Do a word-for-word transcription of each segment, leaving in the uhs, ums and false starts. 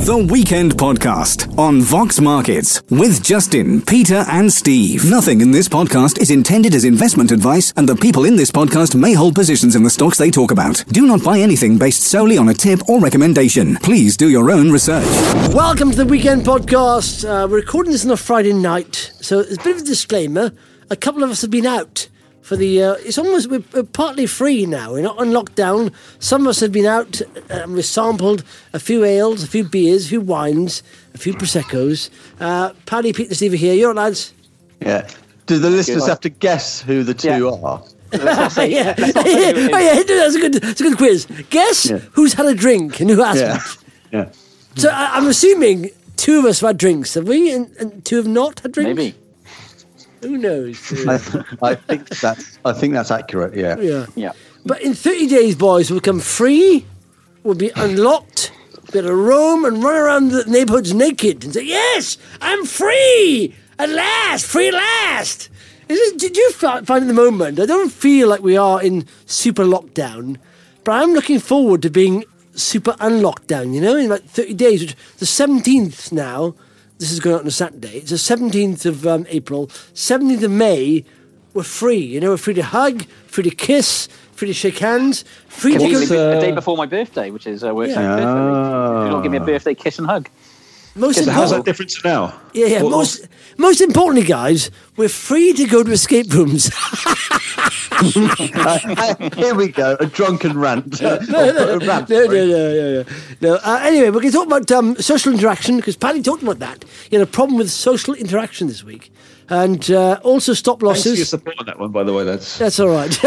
The Weekend Podcast on Vox Markets with Justin, Peter and Steve. Nothing in this podcast is intended as investment advice, and the people in this podcast may hold positions in the stocks they talk about. Do not buy anything based solely on a tip or recommendation. Please do your own research. Welcome to the Weekend Podcast. Uh, we're recording this on a Friday night, so it's a bit of a disclaimer. A couple of us have been out for the, uh, it's almost, we're, we're partly free now. We're not on lockdown. Some of us have been out and we've sampled a few ales, a few beers, a few wines, a few Prosecco's. Uh, Paddy, Pete and Steve are here. You all right, lads? Yeah. Do the listeners have to guess who the two Yeah. are? yeah. yeah. Oh, yeah, that's a good, that's a good quiz. Guess Yeah. who's had a drink and who hasn't. Yeah. Yeah. So I, I'm assuming two of us have had drinks, have we? And, and two have not had drinks? Maybe. Who knows? I, I think that's I think that's accurate, yeah. Yeah. Yeah. But in thirty days, boys, we'll become free, we'll be unlocked, be able to roam and run around the neighbourhoods naked and say, yes, I'm free! At last! Free at last! Is it, did you fi- find at the moment, I don't feel like we are in super lockdown, but I'm looking forward to being super unlockdown, you know, in about thirty days, which the seventeenth now. This is going out on a Saturday. It's the seventeenth of um, April. seventeenth of May, we're free. You know, we're free to hug, free to kiss, free to shake hands, free Could to go... easily be uh, the day before my birthday, which is uh, works Yeah. out perfectly. Oh. You don't give me a birthday kiss and hug. Most So how's that important, different to now? yeah, yeah. What- Most, most importantly, guys, we're free to go to escape rooms. Uh, here we go, a drunken rant. no, no, no, no, no, no. no. Uh, anyway, we're going to talk about um, social interaction, because Paddy talked about that. He had a problem with social interaction this week. And uh, also stop Thanks for your losses. support on that one, by the way, lads. That's all right.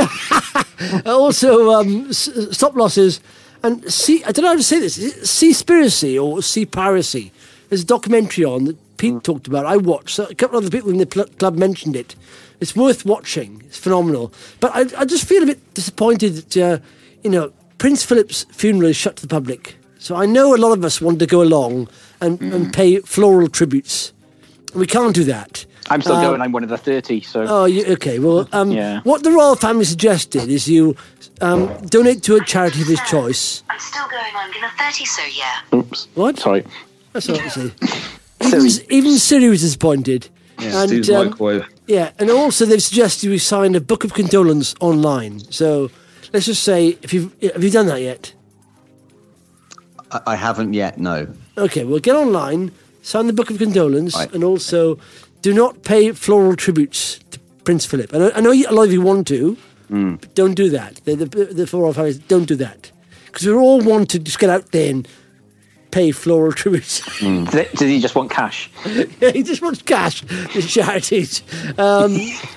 also, um, s- stop losses. And see, I don't know how to say this. Is it Seaspiracy or Seapiracy? There's a documentary on that Pete talked about. I watched. A couple of other people in the pl- club mentioned it. It's worth watching. It's phenomenal. But I, I just feel a bit disappointed that, uh, you know, Prince Philip's funeral is shut to the public. So I know a lot of us want to go along and, mm. and pay floral tributes. We can't do that. I'm still Um, going. I'm one of the thirty, so... Oh, you, okay. Well, um, Yeah. what the royal family suggested is you um, donate to a charity of his choice. I'm still going. I'm gonna thirty, so yeah. Oops. What? Sorry. That's all right to say. Even, even Siri was disappointed. Yeah, and, Steve's um, microwave. yeah, and also they've suggested we sign a book of condolence online. So let's just say, if you've have you done that yet? I, I haven't yet, no. Okay, well, get online, sign the book of condolence, Right. and also do not pay floral tributes to Prince Philip. I know, I know you- a lot of you want to, but don't do that. The, the, the royal family, don't do that. Because we all want to just get out there and pay floral tributes. Did, did he just want cash? He just wants cash to charities. Um,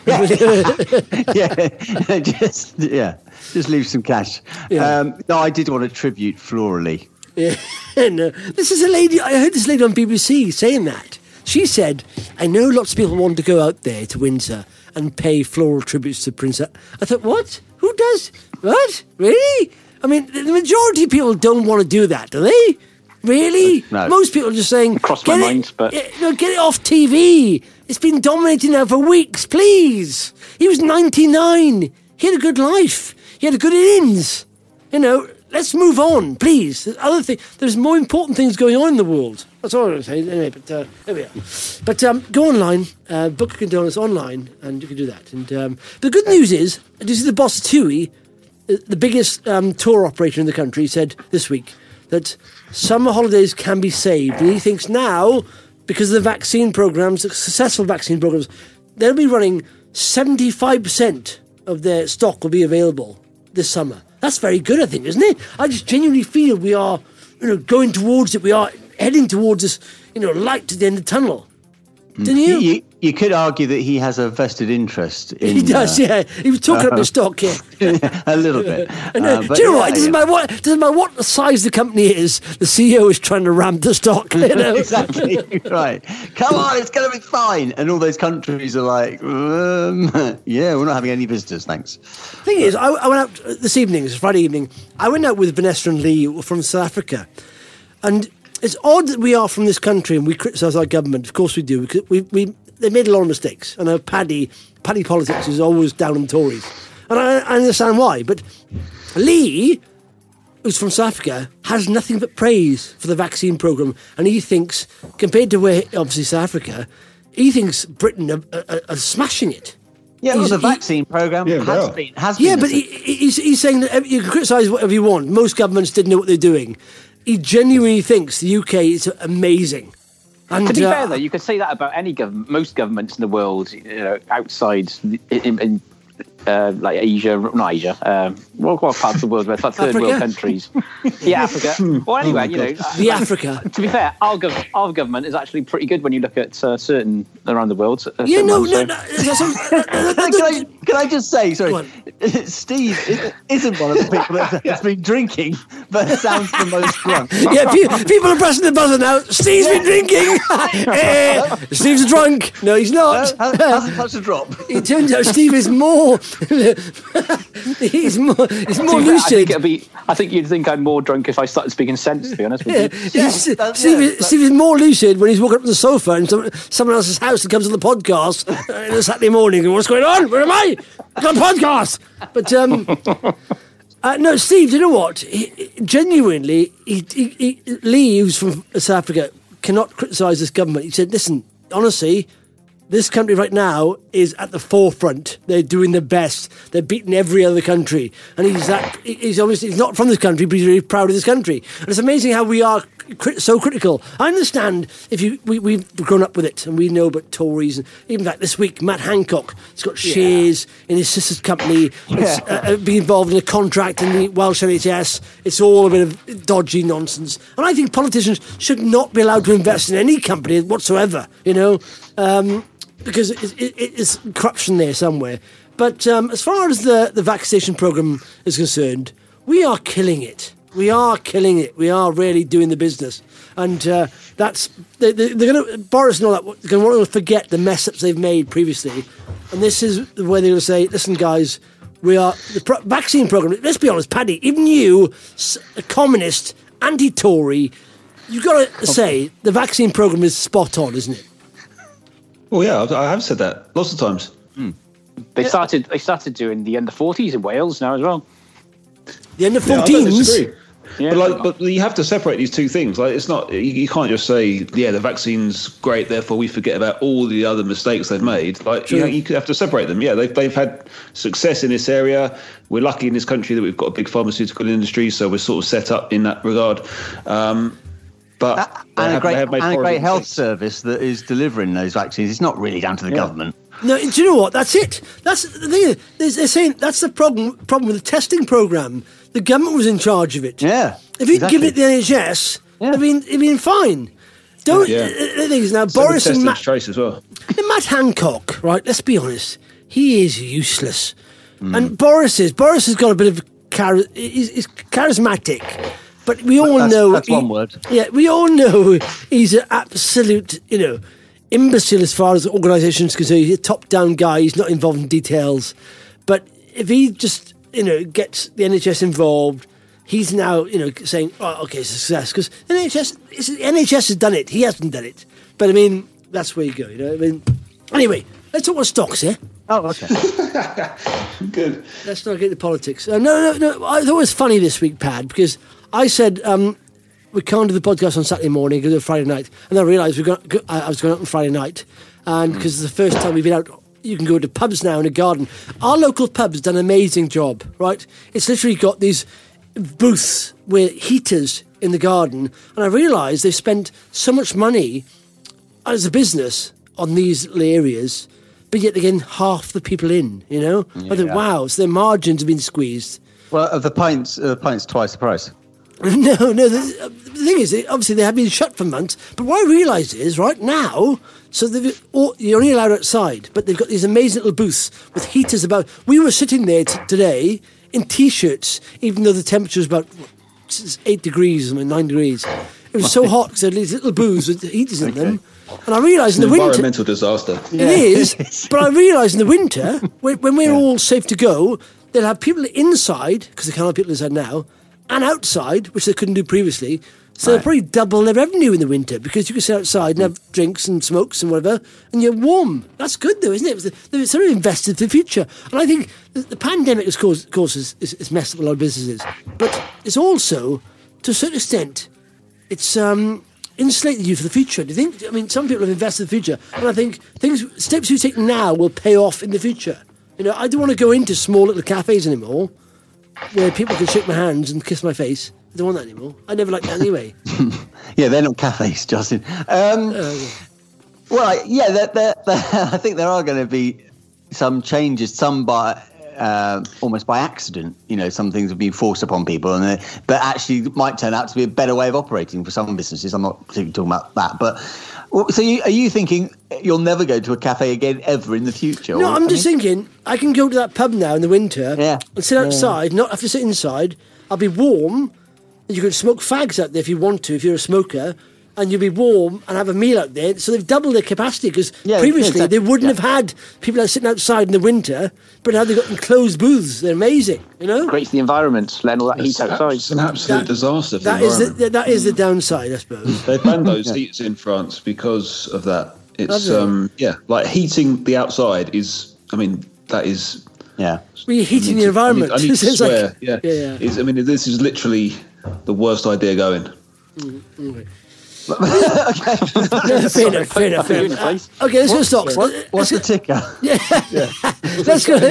yeah, just yeah, just leave some cash. Yeah. Um, no, I did want to tribute florally. yeah, no. This is a lady, I heard this lady on B B C saying that. She said, I know lots of people want to go out there to Windsor and pay floral tributes to Prince. I thought, what? Who does? What? Really? I mean, the majority of people don't want to do that, do they? Really? No. Most people are just saying, Crossed my "Get it- mind, but- yeah, no, get it off T V. It's been dominating now for weeks, please. He was ninety-nine. He had a good life. He had a good innings. You know, let's move on, please. There's other thing. There's more important things going on in the world. That's all I'm going to say. Anyway, but uh, there we are. But um, go online, uh, book a condolence online, and you can do that. And um, the good news is, did you see the boss of TUI, the biggest um, tour operator in the country, said this week that summer holidays can be saved. And he thinks now, because of the vaccine programs, the successful vaccine programs, they'll be running seventy-five percent of their stock will be available this summer. That's very good, I think, isn't it? I just genuinely feel we are, you know, going towards it. We are heading towards this, you know, light at the end of the tunnel. Didn't you? You, you could argue that he has a vested interest in. He does, uh, yeah. He was talking up the stock, yeah. a little bit. And, uh, Uh, but do you know yeah, what? It doesn't yeah. matter what, it doesn't matter what the size the company is. The C E O is trying to ramp the stock. You know? Exactly right. Come on, it's going to be fine. And all those countries are like, um, yeah, we're not having any visitors, thanks. Thing is, I, I went out this evening. It's Friday evening. I went out with Vanessa and Lee from South Africa, and it's odd that we are from this country and we criticise our government. Of course we do. Because we we they made a lot of mistakes. I know Paddy Paddy politics is always down on Tories, and I, I understand why. But Lee who's from South Africa, has nothing but praise for the vaccine programme. And he thinks, compared to where, obviously, South Africa, he thinks Britain are, are, are smashing it. Yeah, well, He's- the he- vaccine program Yeah, has well. been has Yeah, been. but he, he- he's, he's saying that you can criticise whatever you want. Most governments didn't know what they're doing. He genuinely thinks the U K is amazing. And, To be uh, fair, though, you could say that about any government. Most governments in the world, you know, outside in, in uh, like Asia, not Asia, um, what, what parts of the world? It's like third Africa? world countries. Yeah, Africa. Or anyway, you know, the uh, Africa. to be fair, our, gov- our government is actually pretty good when you look at uh, certain around the world. Uh, Yeah, certain no, ones, no, so- no. that's what- can, I, can I just say, Go sorry, Steve i- isn't one of the people that has been drinking, but sounds the most drunk. Yeah, pe- people are pressing the buzzer now. Steve's been drinking. Eh, Steve's drunk. No, he's not. Has- hasn't touched a drop. It turns out Steve is more. he's more. He's more To be fair, I think lucid. it'd be. I think you'd think I'm more drunk if I started speaking sense. To be honest with Yeah, you. he's- that's- Steve, yeah, is- Steve is more lucid when he's walking up to the sofa in some, someone else's house and comes on the podcast uh, on a Saturday morning. And what's going on? Where am I? I've got a podcast. But um, uh, no, Steve. Do you know what? He, he- genuinely, he, he, he Lee, who's from South Africa, cannot criticise this government. He said, "Listen, honestly." This country right now is at the forefront. They're doing the best. They're beating every other country. And he's that, he's obviously he's not from this country, but he's really proud of this country. And it's amazing how we are crit- so critical. I understand if you we, we've grown up with it and we know about Tories. And even like this week, Matt Hancock has got shares in his sister's company. It's, uh, uh, being involved in a contract in the Welsh N H S. It's all a bit of dodgy nonsense. And I think politicians should not be allowed to invest in any company whatsoever, you know. Um, because it, it, it's corruption there somewhere. But um, as far as the, the vaccination programme is concerned, we are killing it. We are killing it. We are really doing the business. And uh, that's they, they, they're going to, Boris and all that, they're going to want to forget the mess ups they've made previously. And this is the way they're going to say, listen, guys, we are, the pro- vaccine programme, let's be honest, Paddy, even you, s- a communist, anti-Tory, you've got to say the vaccine programme is spot on, isn't it? Well, yeah, I've- I have said that lots of times. They started. They started doing the under forties in Wales now as well. The under Yeah, I don't fourteens. disagree. Yeah. But like, but you have to separate these two things. Like, it's not you, you can't just say, yeah, the vaccine's great, therefore we forget about all the other mistakes they've made. Like, you, True. you have to separate them. Yeah, they've they've had success in this area. We're lucky in this country that we've got a big pharmaceutical industry, so we're sort of set up in that regard. Um, but they And a have- great, they have made and a horrible great health mistakes. service that is delivering those vaccines. It's not really down to the government. No, do you know what? That's it. That's the thing. They're, they're saying that's the problem. Problem with the testing program. The government was in charge of it. Yeah, If you'd exactly. given it the N H S, Yeah. it'd been it'd been fine. Don't. Yeah. uh, The thing is now, So with Boris test and and Matt, trace as well. and Matt Hancock, right? Let's be honest. He is useless. Hmm. And Boris is. Boris has got a bit of char- he's, he's charismatic, but we all That's- know that's he- one word. Yeah, we all know he's an absolute, you know, imbecile as far as the organisation's concerned. He's a top-down guy. He's not involved in details. But if he just, you know, gets the N H S involved, he's now, you know, saying, "Oh, okay, it's a success," because the N H S, it's, the N H S has done it. He hasn't done it. But I mean, that's where you go. You know, I mean, anyway, let's talk about stocks here. Oh, okay. Good. Let's not get into politics. Uh, no, no, no. I thought it was funny this week, Pad, because I said um, we can't do the podcast on Saturday morning because it's Friday night, and I realised we got. I was going out on Friday night, and because it's the first time we've been out. You can go to pubs now in a garden. Our local pub's done an amazing job, right? It's literally got these booths with heaters in the garden, and I realised they've spent so much money as a business on these little areas, but yet they're getting half the people in, you know? I think, Yeah. wow, so their margins have been squeezed. Well, uh, the pints, uh, pints twice the price. no, no, the, uh, the thing is, they, obviously they have been shut for months, but what I realised is, right now, so they've, all, you're only allowed outside, but they've got these amazing little booths with heaters about. We were sitting there t- today in T-shirts, even though the temperature was about what, s- eight degrees, I mean, nine degrees. It was so hot because they had these little booths with heaters in them. And I realised in An the winter... environmental disaster. It is, but I realise in the winter, when, when we're all safe to go, they'll have people inside, because they can't have people inside now, and outside, which they couldn't do previously, So Right. they'll probably double their revenue in the winter because you can sit outside and have drinks and smokes and whatever, and you're warm. That's good, though, isn't it? They've sort of invested for the future. And I think the, the pandemic, of course, of course is, is, is messed up a lot of businesses. But it's also, to a certain extent, it's um, insulated you for the future. Do you think? I mean, some people have invested in the future, and I think things, steps you take now will pay off in the future. You know, I don't want to go into small little cafes anymore where people can shake my hands and kiss my face. I don't want that anymore. I never liked that anyway. Yeah, they're not cafes, Justin. Um, Uh, well, yeah, they're, they're, they're, I think there are going to be some changes, some by uh, almost by accident. You know, some things have been forced upon people, and they, but actually might turn out to be a better way of operating for some businesses. I'm not particularly talking about that, but so you, are you thinking you'll never go to a cafe again ever in the future? No, or, I'm I just mean, thinking I can go to that pub now in the winter Yeah. and sit outside, not have to sit inside. I'll be warm. You can smoke fags out there if you want to, if you're a smoker, and you'll be warm and have a meal out there. So they've doubled their capacity because Yeah, previously exactly. they wouldn't Yeah. have had people out sitting outside in the winter, but now they've got enclosed booths. They're amazing, you know? Creates the environment, letting all that heat It's, outside. it's an absolute That- disaster for That the is environment. the, that is the downside, I suppose. They banned those heats in France because of that. It's Have they? um yeah, like heating the outside is. I mean, that is. yeah. We're heating the I environment. need, I need to It's like- swear. yeah, yeah, yeah. It's, I mean, this is literally the worst idea going. Yeah, fair enough, fair enough, fair Put you in enough. place. Okay, let's go to stocks. What, what's the ticker? Let's go.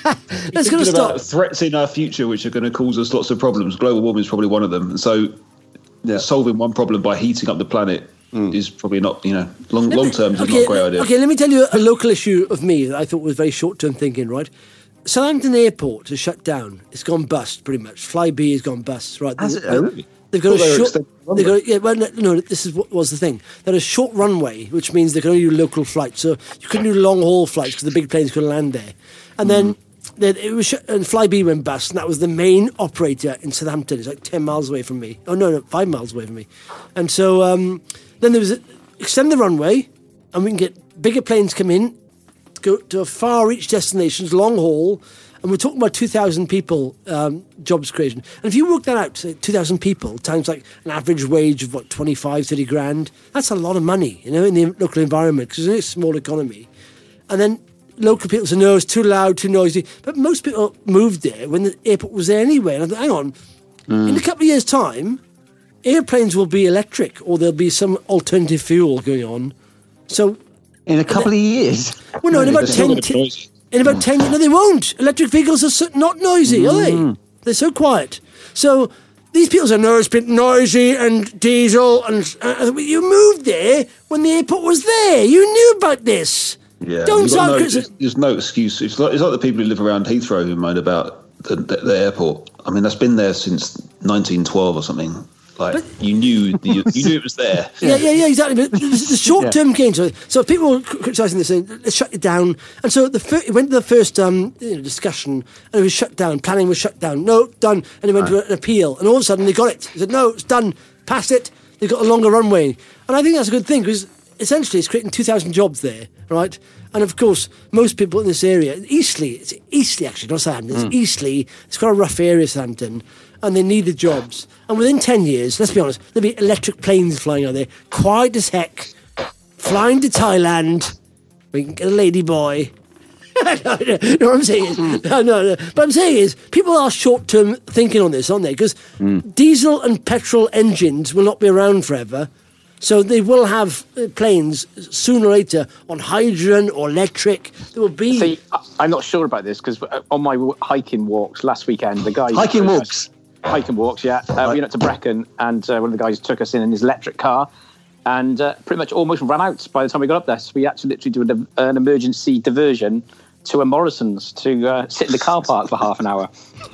Let's go to Thinking about stocks. threats in our future, which are going to cause us lots of problems. Global warming is probably one of them. So, solving one problem by heating up the planet is probably not, you know, long long term is not a great idea. Okay, let me tell you a local issue of me that I thought was very short-term thinking, right? Southampton Airport has shut down. It's gone bust, pretty much. Flybe has gone bust, right? Has it? They- Oh, really? They've got Thought they a were short. extending the They've got, yeah, well, no, no, this is what was the thing. They had a short runway, which means they can only do local flights. So you couldn't do long haul flights because the big planes couldn't land there. And then, then it was sh- and Flybe went bust, and that was the main operator in Southampton. It's like ten miles away from me. Oh no, no, five miles away from me. And so um, then there was a, extend the runway, and we can get bigger planes come in, go to far reach destinations, long haul. And we're talking about two thousand people um, jobs creation. And if you work that out, say two thousand people times like an average wage of what, twenty-five, thirty grand, that's a lot of money, you know, in the local environment because it's a small economy. And then local people say, no, it's too loud, too noisy. But most people moved there when the airport was there anyway. And I thought, hang on, in a couple of years' time, airplanes will be electric or there'll be some alternative fuel going on. So, In a couple of years. well, no, in about They're still ten... gonna be noisy. In about ten years, no, they won't. Electric vehicles are so, not noisy, are they? They're so quiet. So these people say, no, it's been noisy and diesel. And uh, you moved there when the airport was there. You knew about this. Yeah, Don't you've got start no, criticising. there's, there's no excuse. It's like, it's like the people who live around Heathrow who moan about the, the, the airport. I mean, that's been there since nineteen twelve or something. Like, you knew the, you knew it was there. Yeah, yeah, yeah, exactly. But the, the short-term gains. So, so people were criticising this, saying, let's shut it down. And so the fir- it went to the first um, you know, discussion, and it was shut down. Planning was shut down. No, done. And it went to an appeal. And all of a sudden, they got it. They said, no, it's done. Pass it. They got a longer runway. And I think that's a good thing, because essentially it's creating two thousand jobs there, right? And of course, most people in this area, Eastleigh, it's Eastleigh actually, not Southampton, it's Eastleigh. It's quite a rough area, Southampton. And they needed jobs. And within ten years, let's be honest, there'll be electric planes flying out there, quiet as heck, flying to Thailand. We can get a lady boy. no, no, no, what I'm saying is, no, no, no. But I'm saying is, people are short-term thinking on this, aren't they? Because diesel and petrol engines will not be around forever. So they will have uh, planes sooner or later on hydrogen or electric. There will be... See, I- I'm not sure about this because on my w- hiking walks last weekend, the guy Hiking walks. hiking walks, yeah. Uh, we went up to Brecon, and uh, one of the guys took us in in his electric car, and uh, pretty much almost ran out by the time we got up there. So we had to literally do an, an emergency diversion to a Morrison's to uh, sit in the car park for half an hour.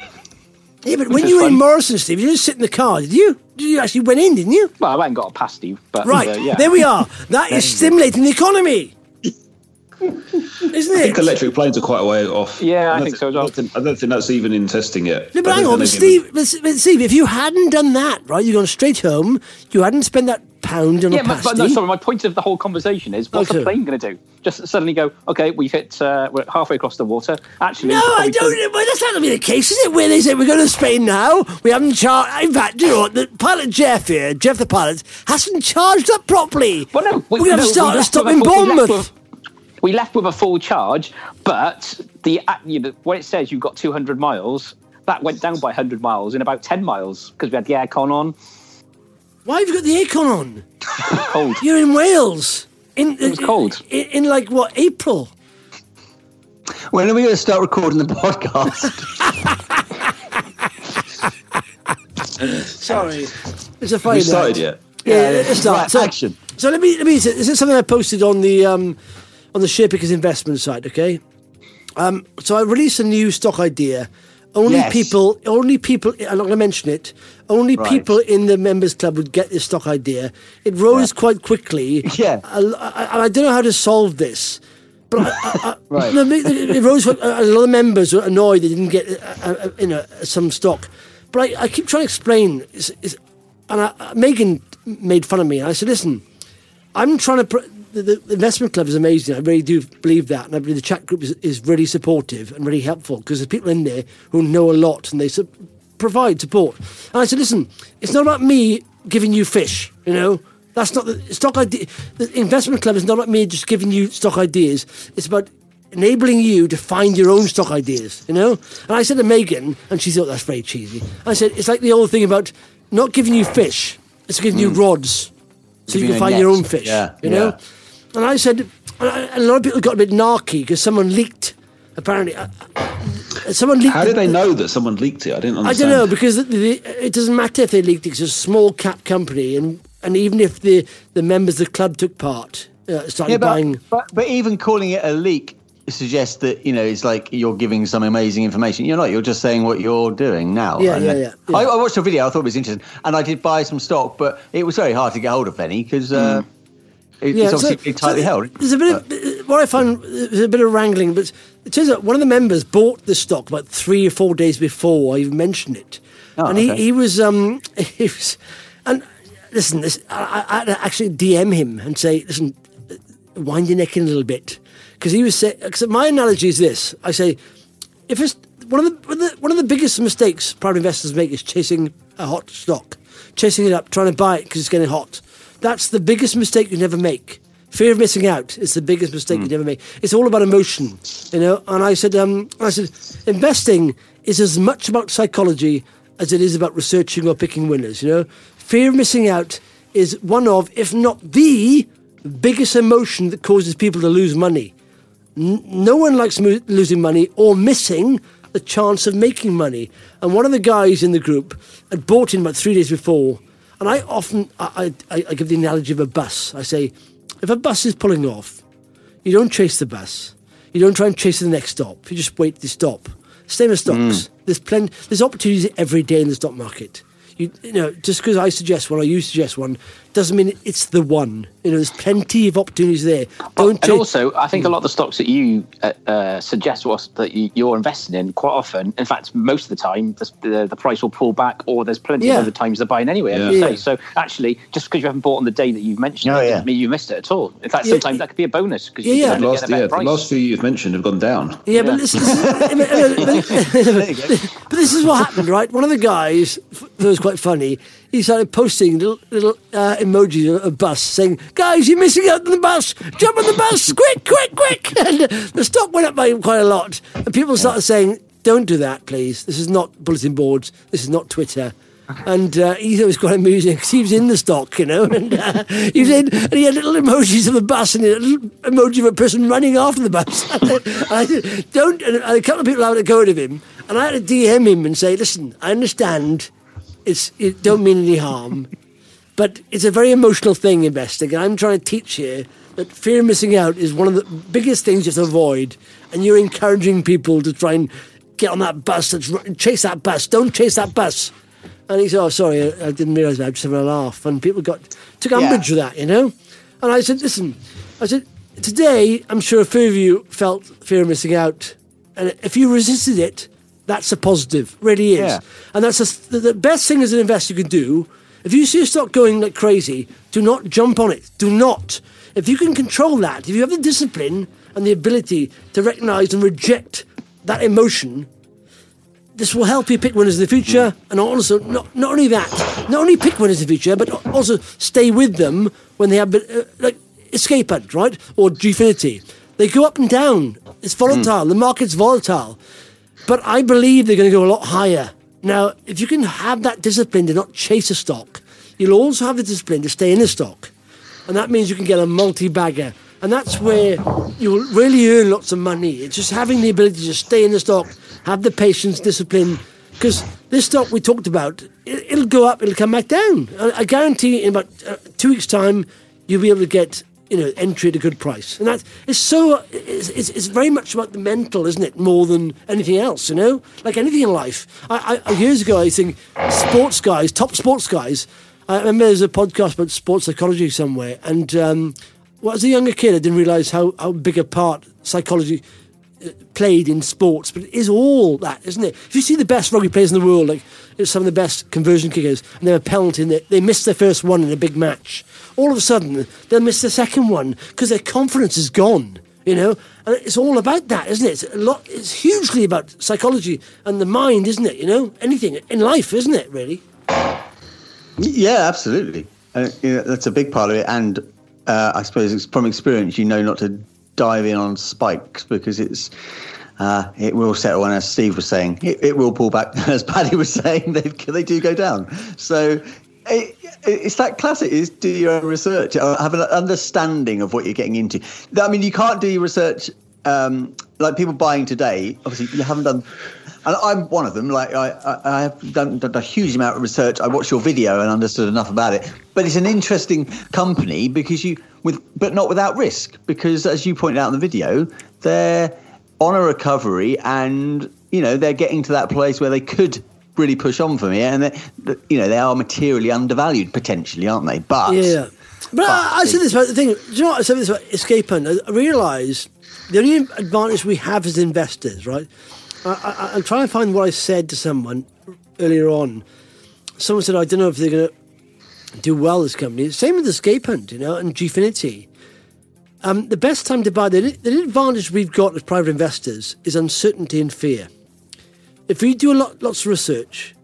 Yeah, but Which when is you were in fun. Morrison, Steve, you didn't sit in the car, did you? Did you actually went in, didn't you? Well, I went and got a pasty, but Right, uh, yeah. there we are. That is stimulating the economy. Isn't I think it? electric planes are quite a way off. Yeah, I don't think so as well. I don't think, I don't think that's even in testing yet. No, but I hang don't on, but think they've even- Steve, but, but Steve, if you hadn't done that, right, you'd gone straight home, you hadn't spent that pound on yeah, a but, pasty. but no, sorry, my point of the whole conversation is, what's Okay. the plane going to do? Just suddenly go, okay, we've hit, uh, we're halfway across the water. Actually, No, I probably don't. couldn't- Well, that's not going to be the case, is it? Where they say we're going to Spain now, we haven't charged. In fact, you know what? The pilot Jeff here, Jeff the pilot, hasn't charged up properly. Well, no, we, we're going no, to we start left stop with a in full- we left Bournemouth. with- We left with a full charge, but the uh, you know, when it says you've got two hundred miles, that went down by one hundred miles in about ten miles because we had the aircon on. Why have you got the aircon on? Cold. You're in Wales. In, It was cold. In, in like what, April? When are we going to start recording the podcast? Sorry, it's a funny We started night. yet? Yeah, Yeah, let's start. right, So, action. so let me let me. This is something I posted on the um, on the Sharepickers investment site. Okay, um, so I released a new stock idea. Only Yes. people, only people. I'm not going to mention it. Only Right. people in the members club would get this stock idea. It rose quite quickly. Yeah. I, I, I don't know how to solve this. But I, I, I, Right. no, it it rose. A lot of members were annoyed they didn't get uh, uh, you know some stock. But I, I keep trying to explain. It's, it's, and I, Megan made fun of me. And I said, "Listen, I'm trying to. Pr- the, the investment club is amazing. I really do believe that, and I believe the chat group is, is really supportive and really helpful because there's people in there who know a lot and they su- provide support." And I said, "Listen, it's not about me giving you fish. You know, that's not the stock idea. The investment club is not about me just giving you stock ideas. It's about enabling you to find your own stock ideas. You know." And I said to Megan, and she thought that's very cheesy. I said, "It's like the old thing about not giving you fish. It's giving you rods, so you Giving can you a find your net. own fish. Yeah, you know." yeah. And I said, and I- and a lot of people got a bit narky because someone leaked. Apparently, uh, uh, someone leaked. How did the- they know that someone leaked it? I didn't I understand. don't know because the, the, it doesn't matter if they leaked it. It's a small cap company, and and even if the, the members of the club took part, uh, started Yeah, but, buying. but but even calling it a leak suggests that, you know, it's like you're giving some amazing information. You're not. You're just saying what you're doing now. Yeah, And yeah, then- yeah, yeah. I, I watched a video. I thought it was interesting, and I did buy some stock, but it was very hard to get hold of any because uh, it, it's obviously pretty tightly so held. There's a bit of what I found. There's a bit of wrangling, but it turns out one of the members bought the stock about three or four days before I even mentioned it, Oh, and he, okay. he was um he was, and listen, this I, I I'd actually D M him and say, listen, wind your neck in a little bit, because he was saying, because my analogy is this: I say, if it's one of the one of the, one of the biggest mistakes private investors make is chasing a hot stock, chasing it up, trying to buy it because it's getting hot. That's the biggest mistake you never make. Fear of missing out is the biggest mistake you never make. It's all about emotion, you know. And I said, um, I said, investing is as much about psychology as it is about researching or picking winners. You know, fear of missing out is one of, if not the biggest emotion that causes people to lose money. N- no one likes mo- losing money or missing the chance of making money. And one of the guys in the group had bought in about three days before. And I often, I, I, I give the analogy of a bus. I say, if a bus is pulling off, you don't chase the bus. You don't try and chase the next stop. You just wait to stop. Same as stocks. There's plenty, there's opportunities every day in the stock market. You, you know, just because I suggest one or you suggest one doesn't mean it's the one. You know, there's plenty of opportunities there. Don't And chase- also, I think a lot of the stocks that you uh, uh, suggest was that you, you're investing in, quite often, in fact, most of the time, the, the, the price will pull back, or there's plenty Yeah. of other times they're buying anyway. as Yeah. you say. Yeah. So actually, just because you haven't bought on the day that you've mentioned Oh, it, yeah. doesn't mean you missed it at all. In fact, Yeah. sometimes that could be a bonus because you Yeah, yeah. can The get last, a better yeah, the price. last few you've mentioned have gone down. Yeah, but Yeah. listen, but this is what happened, right? One of the guys, that was quite funny, he started posting little, little uh, emojis of a bus saying, guys, you're missing out on the bus. Jump on the bus, quick, quick, quick. And the stock went up by quite a lot. And people started saying, don't do that, please. This is not bulletin boards. This is not Twitter. And uh, he thought it was quite amusing because he was in the stock, you know, and uh, he was in, and he had little emojis of the bus and a little emoji of a person running after the bus. And I said, don't, and a couple of people had a go at him, and I had to D M him and say, listen, I understand it's, it don't mean any harm, but it's a very emotional thing, investing, and I'm trying to teach here that fear of missing out is one of the biggest things you have to avoid, and you're encouraging people to try and get on that bus, that's, chase that bus, don't chase that bus. And he said, oh, sorry, I, I didn't realise that. I was just having a laugh. And people got took umbrage with that, you know? And I said, listen, I said, today, I'm sure a few of you felt fear of missing out. And if you resisted it, that's a positive, really is. Yeah. And that's a, the, the best thing as an investor you can do If you see a stock going like crazy, do not jump on it. Do not. If you can control that, if you have the discipline and the ability to recognise and reject that emotion, this will help you pick winners in the future. And also, not, not only that, not only pick winners in the future, but also stay with them when they have, uh, like, Escape Hunt, right? Or Gfinity. They go up and down. It's volatile. Mm. The market's volatile. But I believe they're going to go a lot higher. Now, if you can have that discipline to not chase a stock, you'll also have the discipline to stay in a stock. And that means you can get a multi-bagger. And that's where you'll really earn lots of money. It's just having the ability to stay in the stock, have the patience, discipline. Because this stock we talked about, it, it'll go up, it'll come back down. I, I guarantee in about uh, two weeks' time, you'll be able to get, you know, entry at a good price. And that's, it's so, it's, it's, it's very much about the mental, isn't it, more than anything else, you know? Like anything in life. I, I Years ago, I think sports guys, top sports guys, I remember there's a podcast about sports psychology somewhere, and um, well, as a younger kid, I didn't realise how, how big a part psychology played in sports, but it is all that, isn't it? If you see the best rugby players in the world, like some of the best conversion kickers, and they're a penalty, and they, they miss their first one in a big match, all of a sudden they'll miss the second one because their confidence is gone, you know? And it's all about that, isn't it? It's a lot. It's hugely about psychology and the mind, isn't it? You know, anything in life, isn't it? Really? Yeah, absolutely. Uh, you know, that's a big part of it, and uh, I suppose from experience, you know not to dive in on spikes because it's uh, it will settle. And as Steve was saying, it, it will pull back. As Paddy was saying, they they do go down. So it, it's that classic: is do your own research, have an understanding of what you're getting into. I mean, you can't do your research um, like people buying today. Obviously, you haven't done. And I'm one of them. Like I, I, I have done, done a huge amount of research. I watched your video and understood enough about it. But it's an interesting company because you, with, but not without risk. Because as you pointed out in the video, they're on a recovery, and you know they're getting to that place where they could really push on from here. And they, you know, they are materially undervalued potentially, aren't they? But yeah, but, but I, I said this about the thing. Do you know what I said this about Escape Hunt? I realise the only advantage we have as investors, right? I, I, I'm trying to find what I said to someone earlier on. Someone said, I don't know if they're going to do well, this company. Same with Escape Hunt, you know, and Gfinity. Um, the best time to buy, the, the advantage we've got as private investors is uncertainty and fear. If we do a lot, lots of research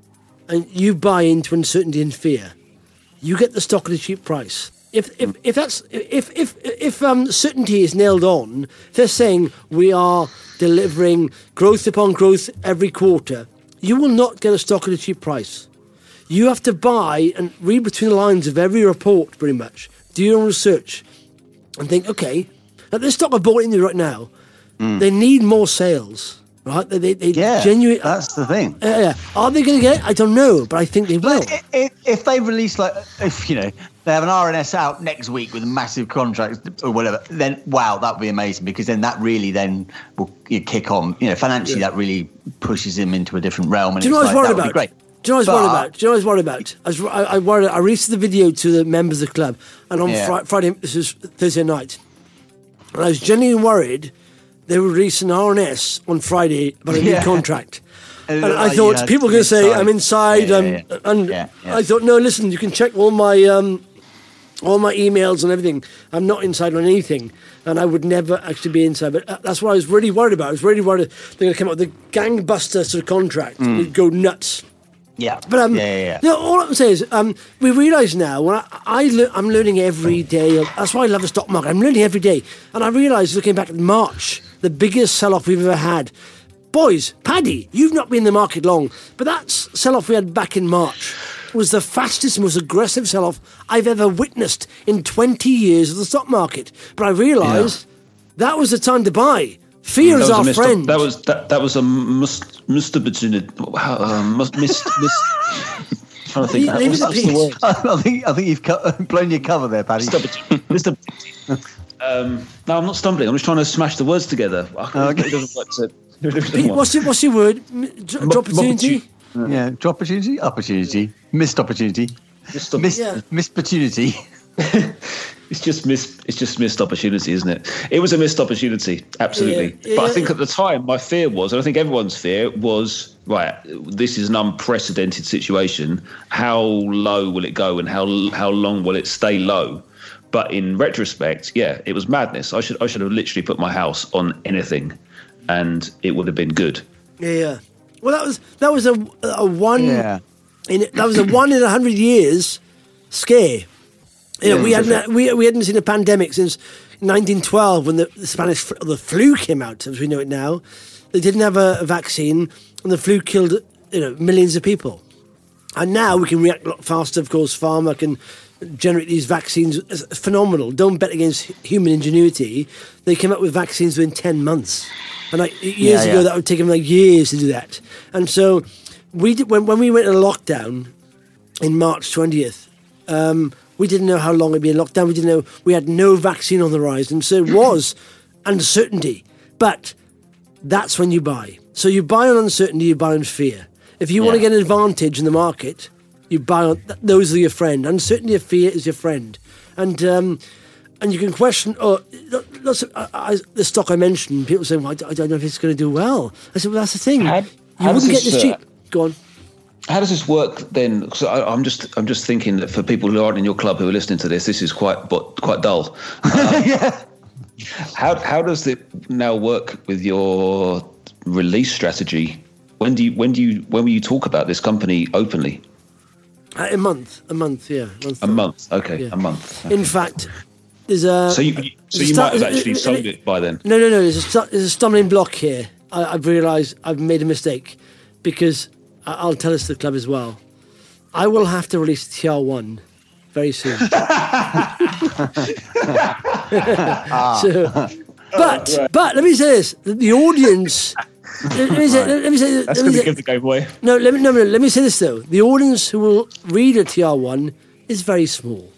and you buy into uncertainty and fear, you get the stock at a cheap price. If if if that's if if if um, certainty is nailed on, they're saying we are delivering growth upon growth every quarter, you will not get a stock at a cheap price. You have to buy and read between the lines of every report, pretty much. Do your own research and think, okay, now this stock I bought into right now, mm. they need more sales, right? They, they, they yeah, genuinely. That's the thing. Uh, yeah. Are they going to get it? I don't know, but I think they will. If, if they release, like, if you know, they have an R N S out next week with a massive contract or whatever, then wow, that would be amazing, because then that really then will you kick on. You know, financially, yeah. that really pushes him into a different realm. And Do you know what I was worried about? Great. Do you know what I was worried about? Do you know what I was worried about? I, was, I, I worried. I released the video to the members of the club, and on yeah. fr- Friday, this is Thursday night, and I was genuinely worried they would release an R N S on Friday about a yeah. new contract. And, and I thought yeah, people were going to say, I'm inside, yeah, yeah, yeah. and yeah, yeah. I thought, no, listen, you can check all my um, all my emails and everything. I'm not inside on anything, and I would never actually be inside. But that's what I was really worried about. I was really worried they're going to come up with a gangbuster sort of contract. Mm. We'd go nuts. Yeah, but um, yeah, yeah, yeah. You know, all I'm saying is, um, we realise now. When I, I le- I'm learning every day. That's why I love the stock market. I'm learning every day, and I realise, looking back at March, the biggest sell-off we've ever had. Boys, Paddy, you've not been in the market long, but that sell-off we had back in March was the fastest, most aggressive sell-off I've ever witnessed in twenty years of the stock market. But I realised yeah. that was the time to buy. Fear is our missed, friend. That was that, that was a missed missed opportunity. Uh, missed missed. Trying to think. Leave it the word. I think I think you've cut, blown your cover there, Paddy. Missed um, no, I'm not stumbling. I'm just trying to smash the words together. Oh, okay. It doesn't like to. Pete, what's your what's your word? Drop opportunity. Yeah, drop opportunity, opportunity, missed opportunity, missed missed, yeah. missed opportunity. It's just missed. It's just missed opportunity, isn't it? It was a missed opportunity, absolutely. Yeah, yeah. But I think at the time, my fear was, and I think everyone's fear was, right, this is an unprecedented situation. How low will it go, and how how long will it stay low? But in retrospect, yeah, it was madness. I should I should have literally put my house on anything, and it would have been good. Yeah, yeah. Well, that was that was a a one. Yeah. In that was a one in a hundred years scare. You know, Yeah, we hadn't we we hadn't seen a pandemic since nineteen twelve when the, the Spanish fl- the flu came out, as we know it now. They didn't have a, a vaccine, and the flu killed you know millions of people. And now we can react a lot faster. Of course, pharma can generate these vaccines. It's phenomenal. Don't bet against human ingenuity. They came up with vaccines within ten months, and like years Yeah, ago, yeah. that would take them like years to do that. And so we did, when when we went into lockdown in March twentieth. Um, We didn't know how long it'd be in lockdown. We didn't know we had no vaccine on the horizon, so it was uncertainty. But that's when you buy. So you buy on uncertainty, you buy on fear. If you want to Yeah. get an advantage in the market, you buy on th- those are your friend. Uncertainty of fear is your friend, and um, and you can question. Oh, lots of, I, I, the stock I mentioned. People say, well, I, d- I don't know if it's going to do well. I said, well, that's the thing. How- you how wouldn't does get this this, uh, cheap. Go on. How does this work then? Because I'm just I'm just thinking that for people who aren't in your club who are listening to this, this is quite but quite dull. Um, yeah. How how does it now work with your release strategy? When do you when do you when will you talk about this company openly? Uh, a month. A month. Yeah. month A month, okay, Yeah. a month. In fact, there's a. So you so you start- might have actually sold it by then. No, no, no. There's a, stu- there's a stumbling block here. I, I've realised I've made a mistake because I, I'll tell this to the club as well. I will have to release T R one very soon. so, but but let me say this: the, the audience. Let me say. Let me say. That's let me going to say- give the game away. no, let me no, no. Let me say this though: the audience who will read a T R one is very small.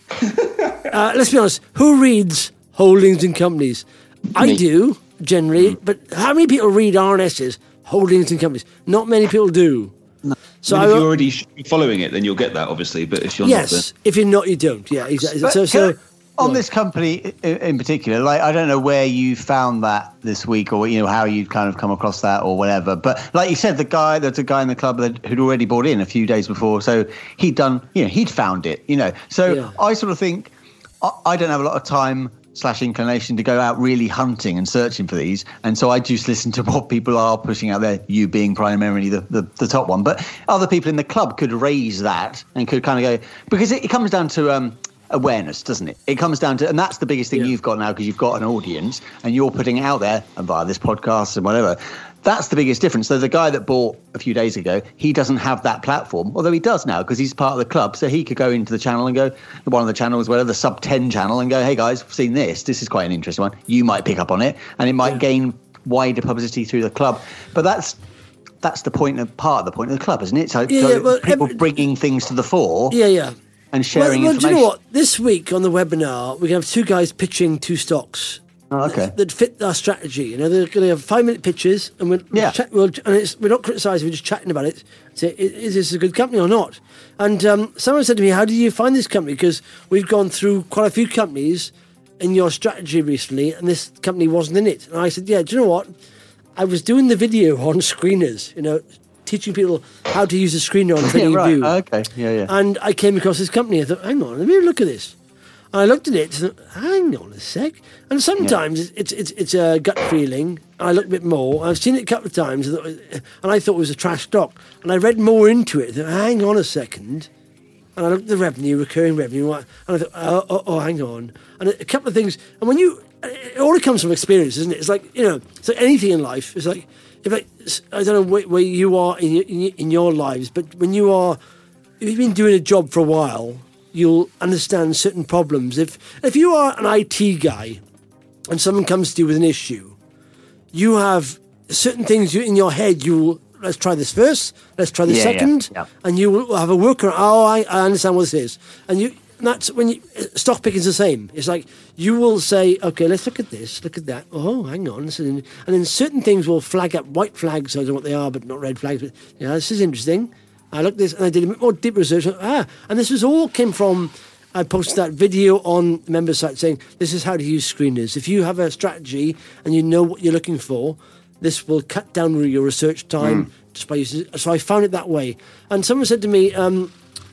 uh, let's be honest. Who reads holdings and companies? I Me. do generally, but how many people read R N S's, holdings and companies? Not many people do. So I I mean, if will- you're already sh- following it, then you'll get that, obviously. But if you're not, yes, if you're not, you don't. Yeah, exactly. But So, can so I- on this company i- in particular, like I don't know where you found that this week, or you know how you kind of come across that, or whatever. But like you said, the guy, there's a guy in the club that who'd already bought in a few days before, so he'd done, you know, he'd found it, you know. So Yeah. I sort of think I, I don't have a lot of time slash inclination to go out really hunting and searching for these, and so I just listen to what people are pushing out there, you being primarily the, the, the top one, but other people in the club could raise that and could kind of go, because it, it comes down to um awareness, doesn't it? It comes down to, and that's the biggest thing Yeah. you've got now, because you've got an audience and you're putting it out there, and via this podcast and whatever. That's the biggest difference. So the guy that bought a few days ago, he doesn't have that platform, although he does now because he's part of the club. So he could go into the channel and go, one of the channels, whatever, the sub ten channel, and go, hey guys, I've seen this. This is quite an interesting one. You might pick up on it, and it might Yeah. gain wider publicity through the club. But that's that's the point of part of the point of the club, isn't it? So, Yeah, so yeah, well, people every- bringing things to the fore yeah, yeah. and sharing well, well, do information. you know what? This week on the webinar, we're going to have two guys pitching two stocks. Oh, okay. That fit our strategy. You know, they're going to have five-minute pitches, and we're Yeah. chat, we'll, and it's, we're not criticising. We're just chatting about it. Say, "I- is this a good company or not? And um, someone said to me, "How did you find this company?" Because we've gone through quite a few companies in your strategy recently, and this company wasn't in it. And I said, "Yeah, do you know what? I was doing the video on screeners. You know, teaching people how to use a screener on Yeah, Trading right. View. Okay. Yeah, yeah. And I came across this company. I thought, hang on, let me look at this. And I looked at it and thought, hang on a sec. And sometimes it's, it's it's it's a gut feeling. And I looked a bit more. I've seen it a couple of times, and I thought- and I thought it was a trash stock. And I read more into it. I thought, hang on a second. And I looked at the revenue, recurring revenue, and I thought, oh, oh, oh hang on. And a couple of things. And when you, it all comes from experience, isn't it? It's like, you know, it's like anything in life. It's like, if like, I don't know where, where you are in your, in your- in your lives, but when you are, if you've been doing a job for a while, you'll understand certain problems. If if you are an I T guy and someone comes to you with an issue, you have certain things you, in your head. You will, let's try this first, let's try this Yeah, yeah, second, yeah. and you will have a workaround. Oh, I, I understand what this is. And you and that's when you, stock picking is the same. It's like you will say, okay, let's look at this, look at that. Oh, hang on. This is- And then certain things will flag up, white flags, I don't know what they are, but not red flags. But, yeah, this is interesting. I looked at this and I did a bit more deep research. Ah, and this was all came from I posted that video on the member site saying, this is how to use screeners. If you have a strategy and you know what you're looking for, this will cut down your research time mm. just by using it. So I found it that way. And someone said to me, um,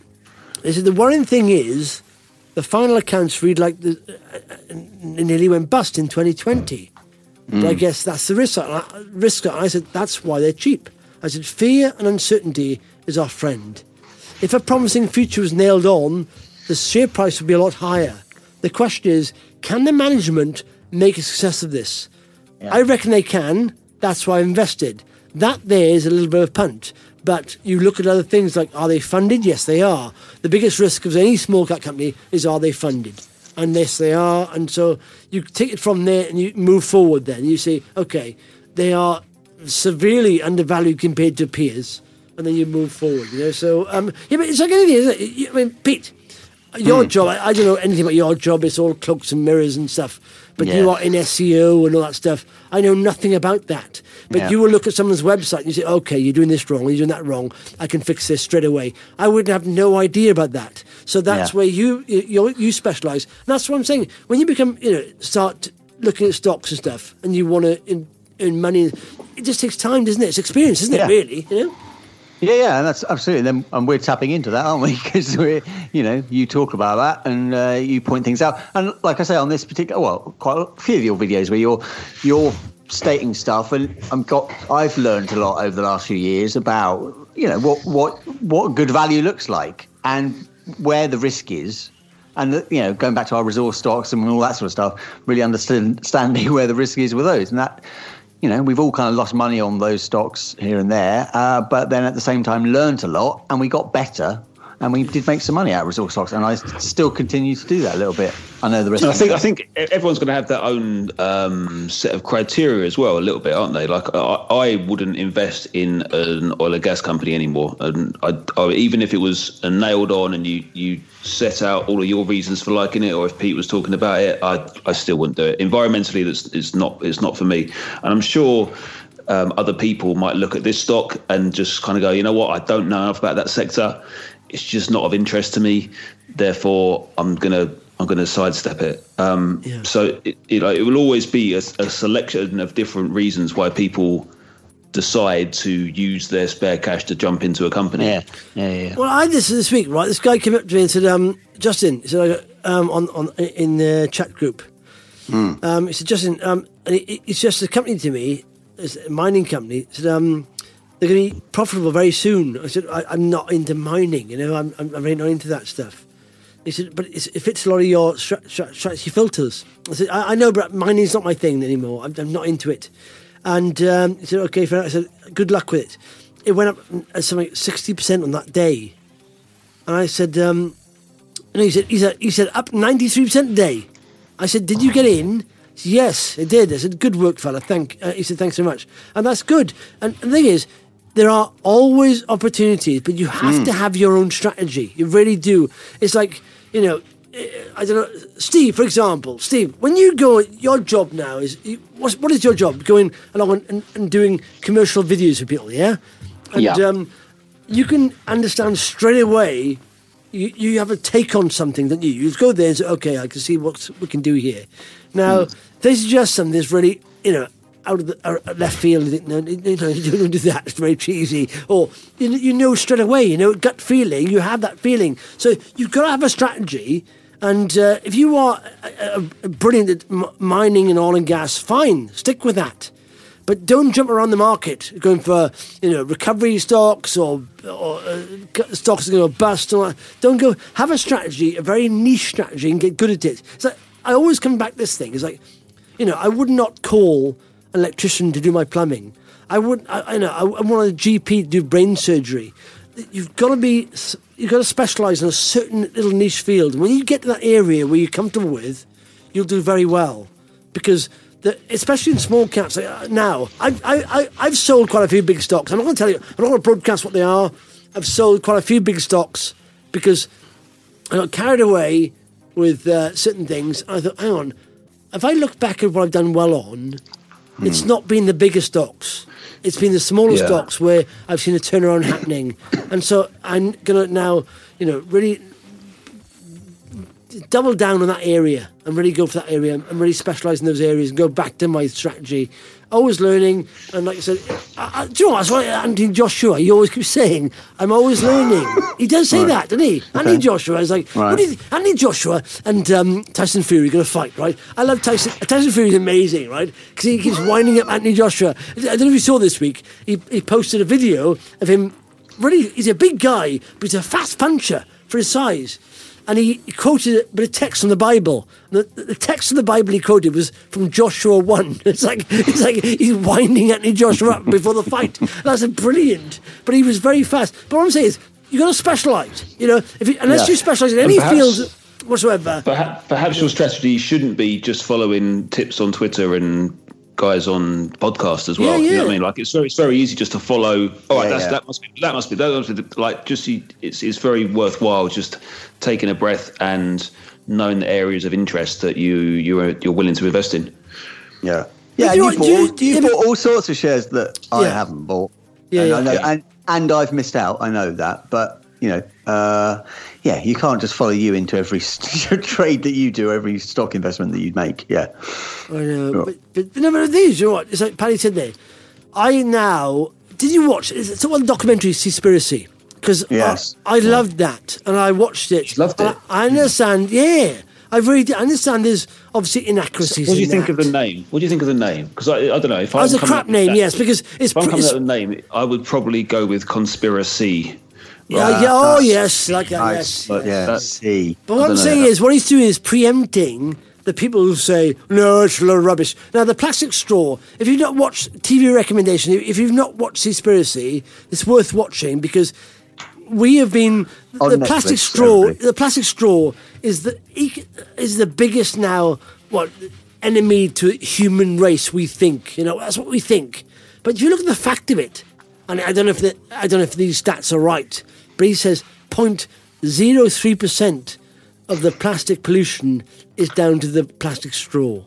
they said, the worrying thing is the final accounts read like the, uh, nearly went bust in twenty twenty. Mm. But I guess that's the risk. risk. I said, that's why they're cheap. I said, fear and uncertainty is our friend. If a promising future was nailed on, the share price would be a lot higher. The question is, can the management make a success of this? Yeah. I reckon they can. That's why I invested. That there is a little bit of punt. But you look at other things like, are they funded? Yes, they are. The biggest risk of any small cap company is, are they funded? And yes, they are. And so you take it from there and you move forward then. You say, okay, they are severely undervalued compared to peers. And then you move forward, you know. So, um, yeah, but it's like anything, isn't it? I mean, Pete, your mm. job, I, I don't know anything about your job. It's all cloaks and mirrors and stuff. But yeah. you are in S E O and all that stuff. I know nothing about that. But yeah. you will look at someone's website and you say, okay, you're doing this wrong, you're doing that wrong. I can fix this straight away. I would have no idea about that. So that's yeah. where you you you specialise. And that's what I'm saying. When you become, you know, start looking at stocks and stuff and you want to earn money, it just takes time, doesn't it? It's experience, isn't yeah. it, really? You know? Yeah, yeah, and that's absolutely. Then, and we're tapping into that, aren't we? Because we're, you know, you talk about that and uh, you point things out. And like I say, on this particular, well, quite a few of your videos where you're you're stating stuff, and I'm got, I've learned a lot over the last few years about, you know, what what what good value looks like and where the risk is, and you know, going back to our resource stocks and all that sort of stuff, really understanding where the risk is with those, and that. You know, we've all kind of lost money on those stocks here and there, uh, but then at the same time learned a lot, and we got better, and we did make some money out of resource stocks, and I still continue to do that a little bit. I know the rest. I of think I think everyone's going to have their own um, set of criteria as well, a little bit, aren't they? Like I, I wouldn't invest in an oil and gas company anymore, and I, I, even if it was nailed on and you you set out all of your reasons for liking it, or if Pete was talking about it, I I still wouldn't do it. Environmentally, that's it's not it's not for me, and I'm sure. Um, other people might look at this stock and just kind of go, you know what, I don't know enough about that sector. It's just not of interest to me. Therefore, I'm gonna I'm gonna sidestep it. Um, yeah. So it, it, it will always be a, a selection of different reasons why people decide to use their spare cash to jump into a company. Yeah, yeah, yeah. Well, I had this this week, right? This guy came up to me and said, um, "Justin," he said, um, on on in the chat group, mm. um, he said, "Justin, um, and it, it's just a company to me." It's a mining company. He said, um, they're going to be profitable very soon. I said, I, I'm not into mining, you know, I'm, I'm really not into that stuff. He said, but it's, it fits a lot of your stra- stra- strategy filters. I said, I, I know, but mining's not my thing anymore. I'm, I'm not into it. And um, he said, okay, fair enough. I said, good luck with it. It went up something like sixty percent on that day. And I said, um, and he said, he said, he said, up ninety-three percent a day. I said, did you get in? Yes, it did. I said, good work, fella. Thank. Uh, he said, thanks so much. And that's good. And the thing is, there are always opportunities, but you have mm. to have your own strategy. You really do. It's like, you know, I don't know, Steve, for example. Steve, when you go, your job now is, what, what is your job? Going along and, and doing commercial videos for people, yeah? And yeah. Um, you can understand straight away, you, you have a take on something, don't you? You just go there and say, okay, I can see what we can do here. Now, mm. they suggest something that's really, you know, out of the uh, left field. You know, you don't do that. It's very cheesy. Or you, you know straight away. You know, gut feeling. You have that feeling. So you've got to have a strategy. And uh, if you are uh, brilliant at m- mining and oil and gas, fine, stick with that. But don't jump around the market going for, you know, recovery stocks or, or uh, stocks that are going to bust. Or don't go. Have a strategy, a very niche strategy, and get good at it. It's like, I always come back to this thing. It's like, you know, I would not call an electrician to do my plumbing. I would, I, I know, I, I want a G P to do brain surgery. You've got to be, you've got to specialise in a certain little niche field. When you get to that area where you're comfortable with, you'll do very well. Because, the, especially in small caps, like now, I've, I, I, I've sold quite a few big stocks. I'm not going to tell you, I'm not going to broadcast what they are. I've sold quite a few big stocks because I got carried away with uh, certain things. I thought, hang on, if I look back at what I've done well on, hmm. it's not been the bigger stocks. It's been the smaller yeah. stocks where I've seen a turnaround happening. And so I'm going to now, you know, really double down on that area and really go for that area and really specialise in those areas and go back to my strategy. Always learning, and like I said, I, I, do you know what? That's what Anthony Joshua, he always keeps saying, I'm always learning. He does say Right. that, doesn't he? Okay. Anthony Joshua is like, Right. what do you think? Anthony Joshua and um, Tyson Fury are going to fight, right? I love Tyson. Tyson Fury is amazing, right? Because he keeps winding up Anthony Joshua. I don't know if you saw this week, he, he posted a video of him, really, he's a big guy, but he's a fast puncher for his size. And he quoted a bit of text from the Bible. The, the text of the Bible he quoted was from Joshua one. It's like it's like he's winding Anthony Joshua up before the fight. That's brilliant. But he was very fast. But what I'm saying is, you've got to specialise. You know, if you, unless Yeah. you specialise in any perhaps- field whatsoever. Perhaps, perhaps your strategy shouldn't be just following tips on Twitter and guys on podcasts as well. Yeah, You know yeah. what I mean? Like it's very, it's very easy just to follow. All right, Yeah, that's, yeah. that must be that must be that must be the, like just you- it's it's very worthwhile just taking a breath and knowing the areas of interest that you you're you're willing to invest in. Yeah. Yeah, do you and know you what- bought, do you- you yeah, bought all sorts of shares that I Yeah. haven't bought. Yeah, and, yeah. I know, Yeah. and, and I've missed out. I know that. But, you know, uh, yeah, you can't just follow you into every trade that you do, every stock investment that you make. Yeah. I know, Sure. but, but, but no, but these, you know what? It's like Paddy said there. I now did you watch? It's one documentary, Seaspiracy, because Yes. I, I loved that and I watched it. Loved And it? I, I understand. Yeah, I really did. I understand. There's obviously inaccuracies. What do you in think that. of the name? What do you think of the name? Because I, I don't know if Oh, I'm it's a coming crap up with name, that- yes, because it's. If I'm pr- coming it's up with a name, I would probably go with Conspiracy. yeah, yeah, oh that's yes, like that. Nice. Yes. But yeah, That's- see. But I what I'm don't know. saying is, what he's doing is preempting the people who say, no, it's a lot of rubbish. Now, the plastic straw, if you've not watched T V recommendation, if you've not watched Seaspiracy, it's worth watching because we have been, On the Netflix, plastic straw, everybody. the plastic straw is the, is the biggest now, what, enemy to the human race, we think. You know, that's what we think. But if you look at the fact of it, and I don't know if the, I don't know if these stats are right, but he says zero point zero three percent of the plastic pollution is down to the plastic straw.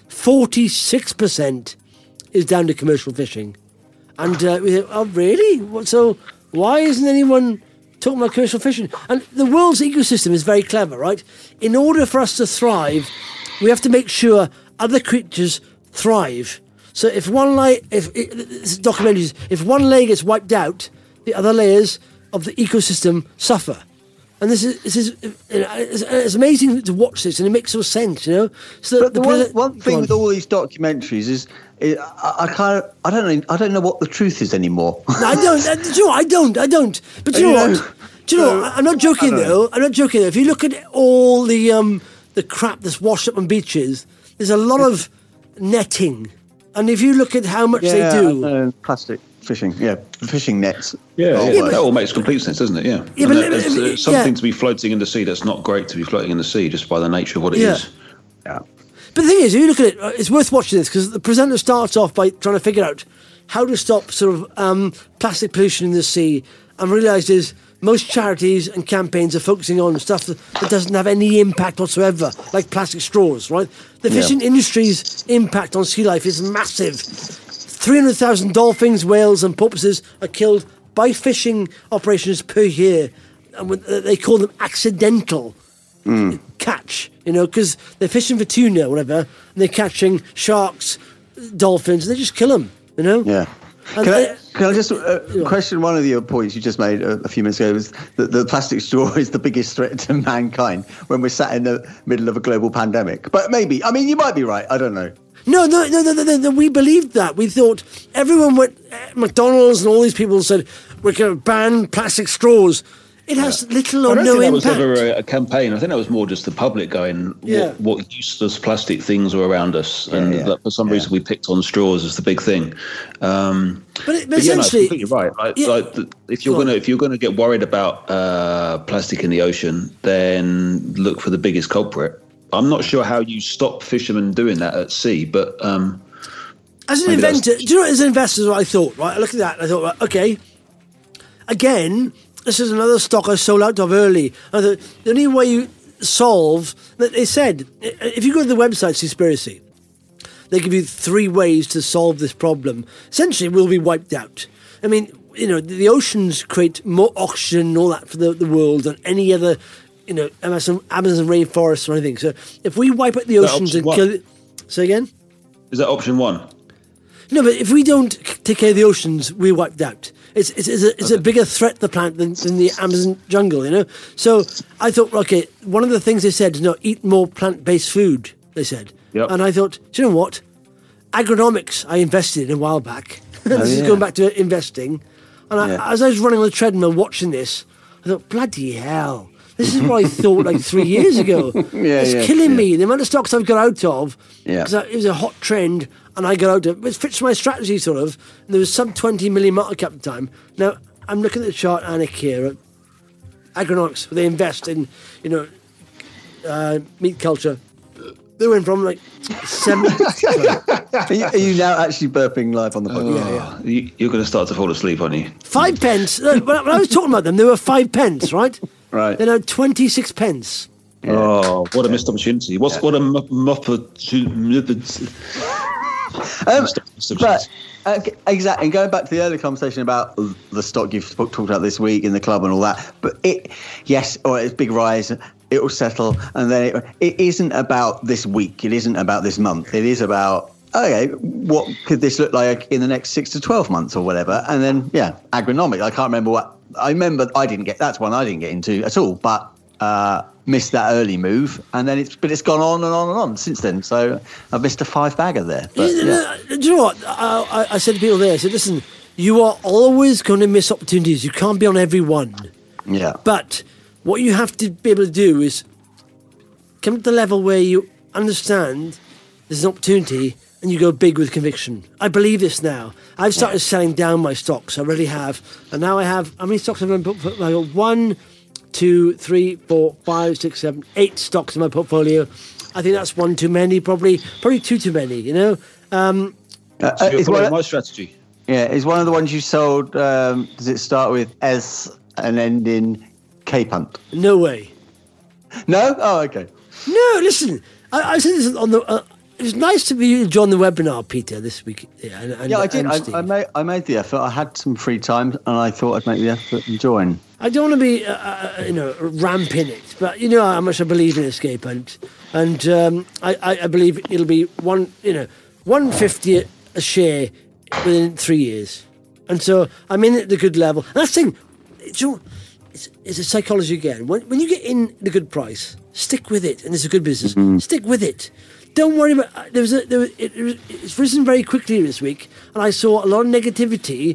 forty-six percent is down to commercial fishing. And uh, we think, oh, really? What, so why isn't anyone talking about commercial fishing? And the world's ecosystem is very clever, right? In order for us to thrive, we have to make sure other creatures thrive. So if one layer, if it, this documentary is, if one layer gets wiped out, the other layers of the ecosystem suffer. And this is, this is you know, it's, it's amazing to watch this, and it makes no sense, you know. So But the one, pres- one Go thing on. with all these documentaries is, is I, I kind of I don't know I don't know what the truth is anymore. No, I don't. uh, Do you know what? I don't. I don't. But do you know You what? know, Do you know? so- what? I'm not joking I don't though. I'm not joking though. If you look at all the um the crap that's washed up on beaches, there's a lot of netting, and if you look at how much they do, uh, plastic fishing, yeah, fishing nets. Yeah, Oh, yeah, well. that all makes complete sense, doesn't it? Yeah. Yeah, And but that- let- it's, let- uh, something yeah. to be floating in the sea that's not great to be floating in the sea just by the nature of what it Yeah. is. Yeah. But the thing is, if you look at it, uh, it's worth watching this because the presenter starts off by trying to figure out how to stop sort of um, plastic pollution in the sea, and realises most charities and campaigns are focusing on stuff that, that doesn't have any impact whatsoever, like plastic straws, right? The fishing industry's impact on sea life is massive. three hundred thousand dolphins, whales, and porpoises are killed by fishing operations per year, and when- uh, they call them accidental catch, you know, because they're fishing for tuna or whatever, and they're catching sharks, dolphins, and they just kill them, you know? Yeah. And Can I, they- can I just uh, question one of your points you just made a, a few minutes ago? Was that the plastic straw is the biggest threat to mankind when we're sat in the middle of a global pandemic? But maybe, I mean, you might be right. I don't know. No, no, no, no, no, no, no, we believed that. We thought everyone went, uh, McDonald's and all these people said, we're going to ban plastic straws. It has little I or don't no think that was impact. ever a, a campaign. I think that was more just the public going, Yeah. what, what useless plastic things are around us. And yeah. that for some reason we picked on straws as the big thing. Um, But it- but but yeah, no, essentially- completely right. Like, Yeah. like the, if you're Go on. gonna if you're gonna get worried about uh, plastic in the ocean, then look for the biggest culprit. I'm not sure how you stop fishermen doing that at sea, but um, As an Maybe that's- inventor, do you know what, as an investor, what I thought, right? I looked at that and I thought, right, okay, again, this is another stock I sold out of early. I thought, the only way you solve, they said, if you go to the website, Seaspiracy, they give you three ways to solve this problem. Essentially, we'll be wiped out. I mean, you know, the oceans create more oxygen and all that for the, the world than any other you know, Amazon, Amazon rainforests or anything. So if we wipe out the oceans and one? kill it... Say again? Is that option one? No, but if we don't take care of the oceans, we're wiped out. It's it's, it's, a, it's okay. a bigger threat to the planet than, than the Amazon jungle, you know? So I thought, okay, one of the things they said is, no, eat more plant-based food, they said. Yep. And I thought, do you know what? Agronomics, I invested in a while back. this Oh, is yeah. going back to investing. And I, Yeah. as I was running on the treadmill watching this, I thought, bloody hell. This is what I thought like three years ago. Yeah, it's yeah, killing yeah. me. The amount of stocks I've got out of, Yeah. because it was a hot trend, and I got out of it. It fits my strategy, sort of. And there was some twenty million market cap at the time. Now, I'm looking at the chart, Anik, here, at Agronomics, where they invest in, you know, uh, meat culture. They went from like seven... Are you, are you now actually burping live on the podcast? yeah, yeah. You, you're going to start to fall asleep, aren't you? Five pence. Look, When I when I was talking about them, they were five pence, right? Right. They're now twenty-six pence. Oh, what a missed opportunity! What's what a m- m- opportunity? Um, but uh, exactly, and going back to the earlier conversation about the stock you've talked about this week in the club and all that, but it, yes, or it's big rise, it will settle, and then it, it isn't about this week, it isn't about this month, it is about, okay, what could this look like in the next six to twelve months or whatever, and then yeah, agronomic. I can't remember what I remember. I didn't get that's one I didn't get into at all, but. Uh, missed that early move, and then it's but it's gone on and on and on since then. So I've missed a five bagger there. But, yeah. Do you know what? I, I, I said to people there, I said, listen, you are always going to miss opportunities. You can't be on every one. yeah. But what you have to be able to do is come to the level where you understand there's an opportunity and you go big with conviction. I believe this now. I've started selling down my stocks. I really have. And now I have, how many stocks have I put? I've got one, two, three, four, five, six, seven, eight stocks in my portfolio. I think that's one too many, probably probably two too many, you know? Um, Uh, So uh, you're is one following of, my strategy. yeah, is one of the ones you sold, um, does it start with S and end in K Punt? no way. No? Oh, okay. No, listen, I, I said this on the... Uh, it was nice to be join the webinar, Peter, this week. Yeah, and, and, Yeah, I did. and I, Steve. I, made, I made the effort. I had some free time, and I thought I'd make the effort and join. I don't want to be, uh, uh, you know, ramping it, but you know how much I believe in Escape Hunt, and um, I, I, I believe it'll be one, you know, one fifty a share within three years, and so I'm in at the good level. And that's the thing, it's, all- it's, it's a psychology again. When when you get in the good price, stick with it, and it's a good business. Stick with it. Don't worry about. uh, There was a, there was, it, it was, it's risen very quickly this week, and I saw a lot of negativity.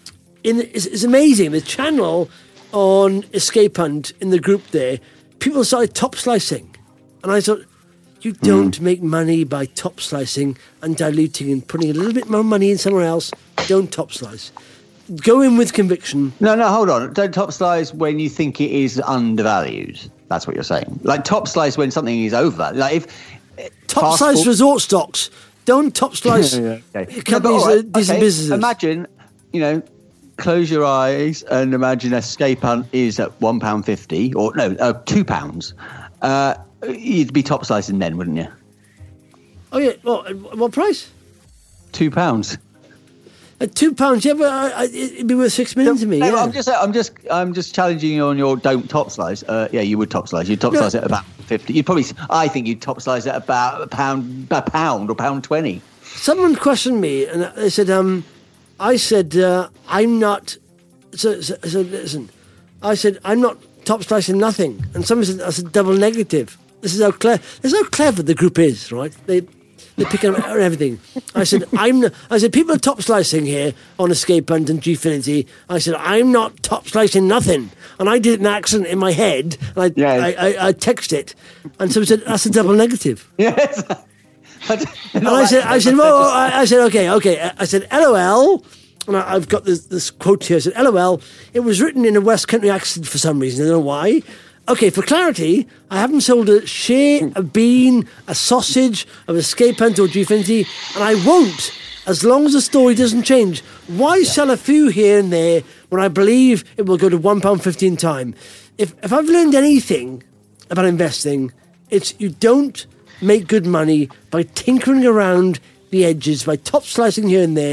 In it's, it's amazing the channel on Escape Hunt in the group there. People started top slicing, and I thought, you don't make money by top slicing and diluting and putting a little bit more money in somewhere else. Don't top slice. Go in with conviction. No, no, hold on. Don't top slice when you think it is undervalued. That's what you're saying. Like top slice when something is over. Like if Top fast slice forward- resort stocks. Don't top slice Okay. No, but companies all right, that decent okay, businesses. Imagine, you know, close your eyes and imagine Escape Hunt is at one pound fifty, or no, uh, two pounds. Uh, you'd be top slicing then, wouldn't you? Oh yeah. Well, at what price? Two pounds. At two pounds. Yeah, but I, I, it'd be worth six million to me. No, Yeah. I'm just, I'm just, I'm just challenging you on your don't top slice. Uh, yeah, you would top slice. You'd top No. slice at about fifty. You'd probably, I think you'd top slice at about a pound, a pound or pound twenty. Someone questioned me, and they said, um, I said, uh, I'm not, so, so, so listen, I said, I'm not top slicing nothing. And someone said, that's a double negative. This is how clever, this is how clever the group is, right? They, they pick up on everything. I said, I'm not, I said, people are top slicing here on Escape Hunt and Gfinity. I said, I'm not top slicing nothing. And I did an accent in my head, and I, Yeah. I, I, I texted it. And someone said, that's a double negative. Yes. And I said, I said, well, I, I said, okay, okay. I said, LOL, and I, I've got this, this quote here. I said, LOL, it was written in a West Country accent for some reason. I don't know why. Okay, for clarity, I haven't sold a share, a bean, a sausage of Escape Hunt or Gfinity, and I won't, as long as the story doesn't change. Why sell a few here and there when I believe it will go to one pound fifty in time? If, if I've learned anything about investing, it's you don't make good money by tinkering around the edges, by top slicing here and there.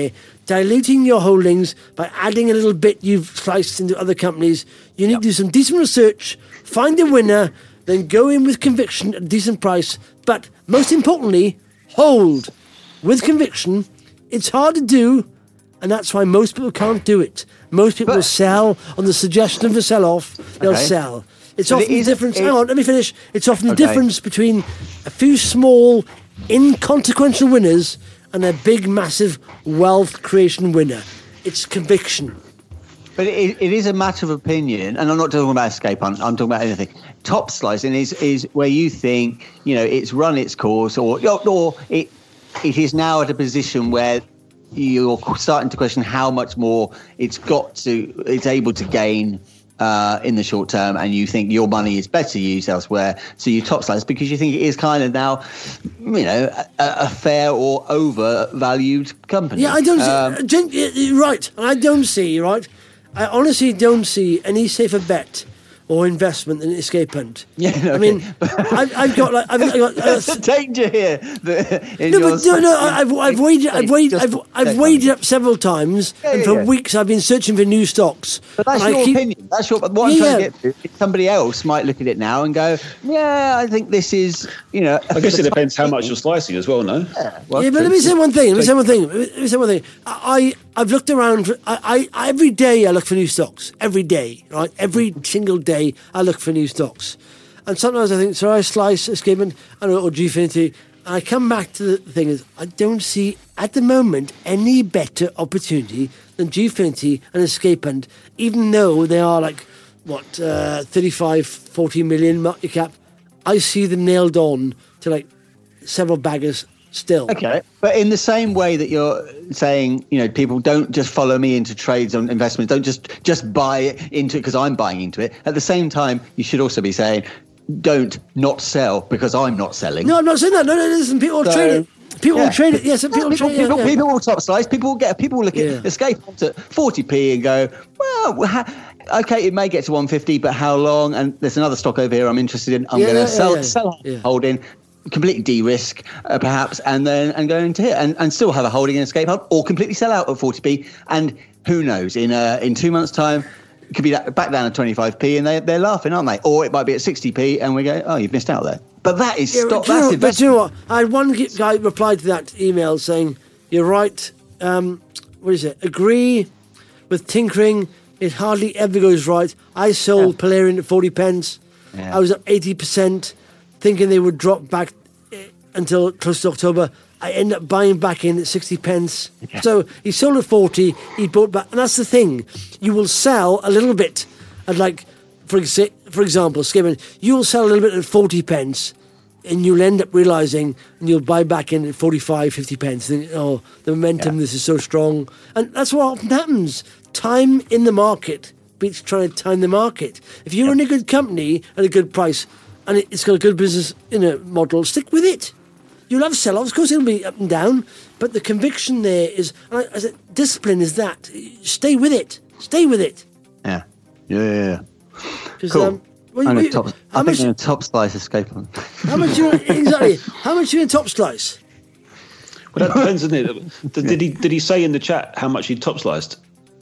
diluting your holdings by adding a little bit you've sliced into other companies. You need yep. to do some decent research, find a winner, then go in with conviction at a decent price. But most importantly, hold with conviction. It's hard to do, and that's why most people can't do it. Most people But- will sell on the suggestion of a sell-off. They'll Okay. sell. It's But often it the is- difference. it- Hang on, let me finish. It's often the Okay. difference between a few small, inconsequential winners and a big, massive wealth creation winner. It's conviction. But it, it is a matter of opinion, and I'm not talking about escape hunt. I'm talking about anything. Top slicing is is where you think, you know, it's run its course, or or it it is now at a position where you're starting to question how much more it's got to, it's able to gain uh, in the short term, and you think your money is better used elsewhere. So you top slice because you think it is kind of now, you know, a, a fair or overvalued company. Yeah, I don't Um, see. Gen- you're right. I don't see, right? I honestly don't see any safer bet or investment than escape hunt. Yeah, no, I mean, okay. I've, I've got like I've, I've got. Uh, There's a danger here. that in no, your but no, no. I- I've I've waited. I've waited. I've I've waited up several times, Yeah, and yeah, for yeah. weeks I've been searching for new stocks. But that's and I your keep- opinion. That's your. What I'm Yeah, trying yeah. to get to is somebody else might look at it now and go, "Yeah, I think this is, you know." I guess it depends how much you're slicing as well, no? Yeah, well, Yeah, but let me say one thing. Let me say one thing. Let me say one thing. I, I I've looked around. For, I, I every day I look for new stocks. Every day, right? Every single day I look for new stocks. And sometimes I think, so I slice Escapement or Gfinity, and I come back to the thing is I don't see at the moment any better opportunity than Gfinity and Escapement, even though they are like what uh, thirty-five, forty million market cap. I see them nailed on to like several baggers still. Okay, but in the same way that you're saying, you know, people don't just follow me into trades on investments, don't just just buy into it because I'm buying into it. At the same time, you should also be saying, don't not sell because I'm not selling. No, I'm not saying that. No, no, listen, people will So, trade it. People yeah. will trade it. Yes, people will people, trade it. people, Yeah, yeah. people will top slice. People will get. People will look Yeah. at escape at forty p and go, well, ha- okay, it may get to one fifty, but how long? And there's another stock over here I'm interested in. I'm Yeah, going to yeah, sell yeah. sell Yeah. holding, completely de-risk uh, perhaps, and then and go into here and, and still have a holding in escape hub, or completely sell out at forty p. And who knows? In uh, in two months' time, it could be that, back down to twenty-five p, and they they're laughing, aren't they? Or it might be at sixty p, and we go, oh, you've missed out there. But that is Yeah, stock. do you That's know, but do you investment. know what? I had one g- guy reply to that email saying, "You're right. Um, what is it? Agree with tinkering. It hardly ever goes right. I sold Yeah. Polarian at forty pence. Yeah. I was up eighty percent, thinking they would drop back eh, until close to October. I ended up buying back in at sixty pence. Yeah. So he sold at forty. He bought back, and that's the thing. You will sell a little bit at like." For, exa- for example, Skimming, you'll sell a little bit at forty pence and you'll end up realising and you'll buy back in at forty-five, fifty pence. Think, oh, the momentum, Yeah. this is so strong. And that's what often happens. Time in the market beats trying to time the market. If you're in a good company at a good price and it- it's got a good business you know, model, stick with it. You'll have sell-offs. Of course, it'll be up and down. But the conviction there is, and I, I said, discipline is that. Stay with it. Stay with it. Yeah. Yeah. yeah, yeah. 'Cause, Cool. um, well, I'm you- gonna top, how I think much- I'm going to top slice escape on. How much you exactly? How much you in top slice? Well, that depends, doesn't it? Did, did he did he say in the chat how much he top sliced?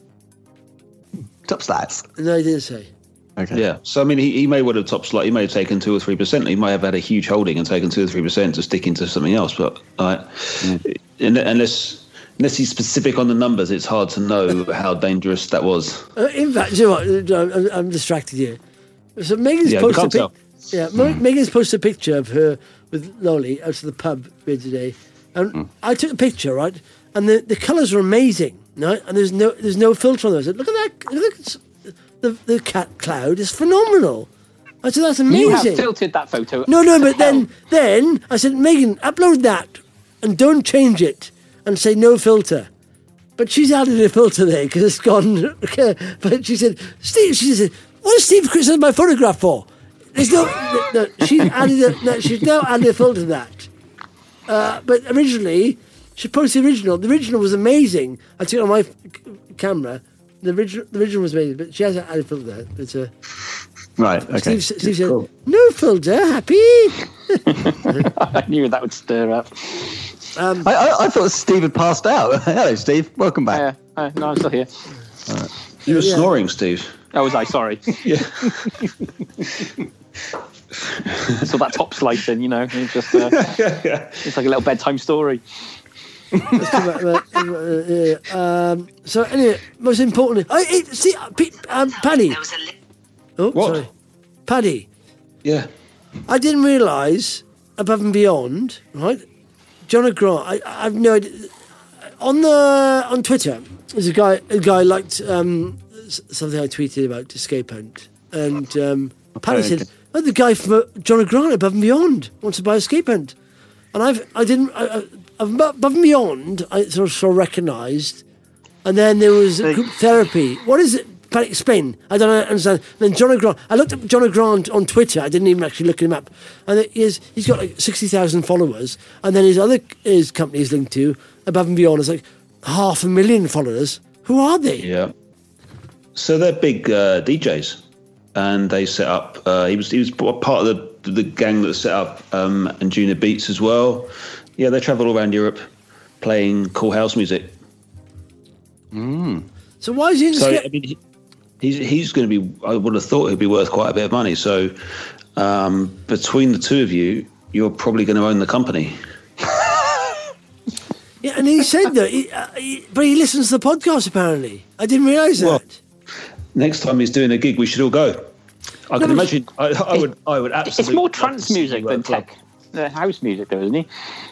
Top slice. No, he didn't say. Okay. Yeah. So I mean, he, he may would have top sliced. He may have taken two or three percent. He might have had a huge holding and taken two or three percent to stick into something else. But uh, un- unless unless he's specific on the numbers, it's hard to know how dangerous that was. Uh, in fact, you know what? Uh, I'm, I'm distracted here. So Megan's Yeah, you posted a can't pic- tell. Yeah, Mo- Megan's posted a picture of her with Lolly out to the pub here today, and Mm. I took a picture, right? And the, the colours are amazing, right? And there's no there's no filter on those. I said, look at that! Look at the the cat cloud is phenomenal. I said that's amazing. You have filtered that photo. No, no, but Hell. then, then I said, Megan, upload that and don't change it and say no filter. But she's added a filter there because it's gone. But she said, Steve, she said, what is Steve Chris my photograph for? There's no, no, no she's added a, no, she's now added a filter to that. Uh, but originally, she posted the original. The original was amazing. I took it on my c- camera. The original, the original was amazing, but she has added a filter there. But, uh, Right. Okay. Steve, Steve said, Cool. no filter, happy. I knew that would stir up. Um, I, I, I thought Steve had passed out. Hello, Steve. Welcome back. Yeah, uh, no, I'm still here. You were Yeah. snoring, Steve. Oh, was I? Sorry. Yeah. So that top slicing, you know, it's just uh, it's like a little bedtime story. Let's come back to that. Uh, uh, um, so anyway, most importantly, I, it, see, uh, P- um, Paddy. There was a li- Oh, What? sorry, Paddy. Yeah. I didn't realise Above and Beyond, right? John O'Grant. I, I've no idea. On the on Twitter, there's a guy. A guy liked um, s- something I tweeted about Escape Hunt, and um, Paddy said, "Oh, the guy from uh, John O'Grant, Above and Beyond, wants to buy Escape Hunt," and I've I didn't. I, I, Above and Beyond, I sort of, sort of recognised, and then there was group therapy. What is it? Paddy, explain. I don't understand. And then John O'Grant. I looked up John O'Grant on Twitter. I didn't even actually look him up. And he is, he's got like sixty thousand followers. And then his other his company is linked to Above and Beyond is like half a million followers. Who are they? Yeah. So they're big uh, D Js, and they set up. Uh, he was he was part of the the gang that set up um, Anjuna Beats as well. Yeah, they travel all around Europe, playing cool house music. So why is he in So Escape? I mean, he, he's he's going to be. I would have thought he'd be worth quite a bit of money. So um, between the two of you, you're probably going to own the company. Yeah, and he said that. He, uh, he, but he listens to the podcast apparently. I didn't realise that. Well, Next time he's doing a gig, we should all go. I can but- imagine. I, I would. I would It's absolutely. more love to trance see music you than at a club. tech. Uh, house music, though, isn't he?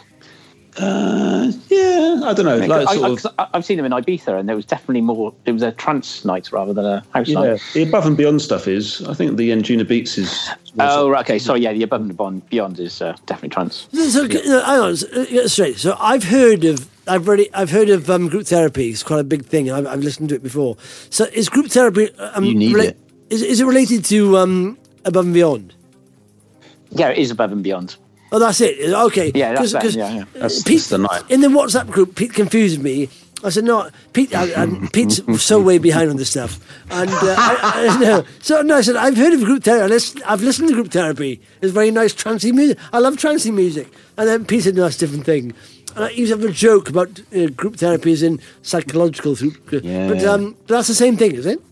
Uh, yeah, I don't know. Like I, sort I, of, 'cause I- I've seen him in Ibiza, and there was definitely more. It was a trance night rather than a house yeah, night. the Above and Beyond stuff is. I think the Anjuna Beats is. Oh, right, okay. So yeah, the Above and Beyond, Beyond is uh, definitely trance. So, so, no, hang on, so, uh, get this straight. So I've heard of, I've already, I've heard of um, group therapy. It's quite a big thing. I've, I've listened to it before. So is group therapy? Um, You need it. Is is it related to um, Above and Beyond? Yeah, it is Above and Beyond. Oh, that's it. Okay. Yeah, that's 'Cause- them, 'cause, yeah, yeah. uh, That's- Pete, that's the night. in the WhatsApp group, Pete confused me. I said, no, Pete, and, and Pete's so way behind on this stuff. And uh, I, I, no. So, no, I said, I've heard of group therapy. Listen, I've listened to group therapy. It's very nice trancey music. I love trancey music. And then Pete said, no, that's a different thing. And I used to have a joke about uh, group therapy as in psychological. Through, Yeah. But um, that's the same thing, is it?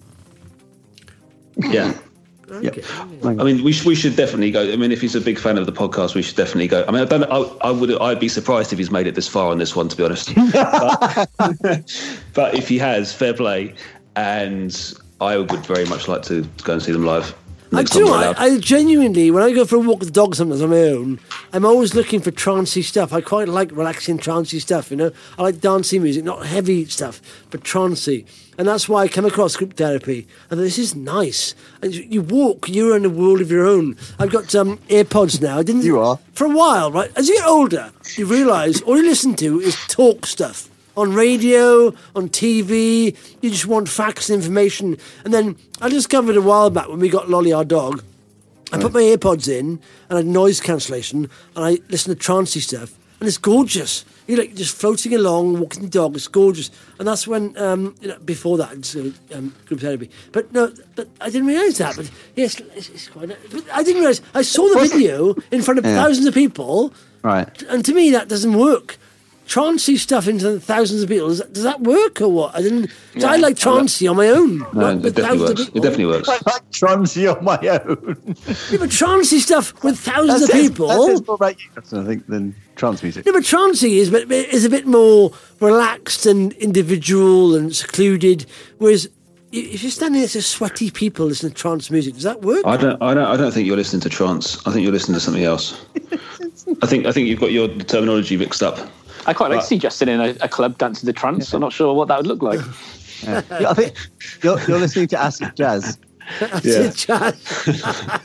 Yeah. Okay. I mean, we, sh- we should definitely go. I mean, if he's a big fan of the podcast, we should definitely go. I mean, I don't. I, I would. I'd be surprised if he's made it this far on this one, to be honest. but, but if he has, fair play. And I would very much like to go and see them live. I Next do. time we're I, allowed. I genuinely, when I go for a walk with the dog sometimes on my own, I'm always looking for trancey stuff. I quite like relaxing, trancey stuff. You know, I like dancey music, not heavy stuff, but trancey. And that's why I come across group therapy. And this is nice. And you, you walk, you're in a world of your own. I've got um, AirPods now. I didn't You are. for a while, right? As you get older, you realise all you listen to is talk stuff. On radio, on T V, you just want facts and information. And then I discovered a while back when we got Lolly, our dog, I put my earpods in and I had noise cancellation and I listen to trancey stuff and it's gorgeous. You're like just floating along, walking the dog, it's gorgeous. And that's when, um, you know, before that, it's, uh, um, group therapy. But no, but I didn't realise that. But yes, it's, it's quite. But I didn't realise. I saw the video in front of Yeah. thousands of people, Right. and to me that doesn't work. Trancey stuff into thousands of people. Does that, does that work or what? I didn't. I like trancey on my own. No, but it with definitely thousands of works. It people. definitely works. I like Trancey on my own. Yeah, but trancey stuff with thousands That of says- people. That says more about you, Justin, I think, than trance music. Yeah, but trancey is, but is a bit more relaxed and individual and secluded. Whereas if you're standing next to sweaty people listening to trance music, does that work? I don't. I don't. I don't think you're listening to trance. I think you're listening to something else. I think. I think you've got your terminology mixed up. I quite like to see Justin in a, a club dancing to trance. I'm not sure what that would look like. Yeah. Yeah, I think you're, you're listening to acid jazz. That's Yeah. it, Chaz.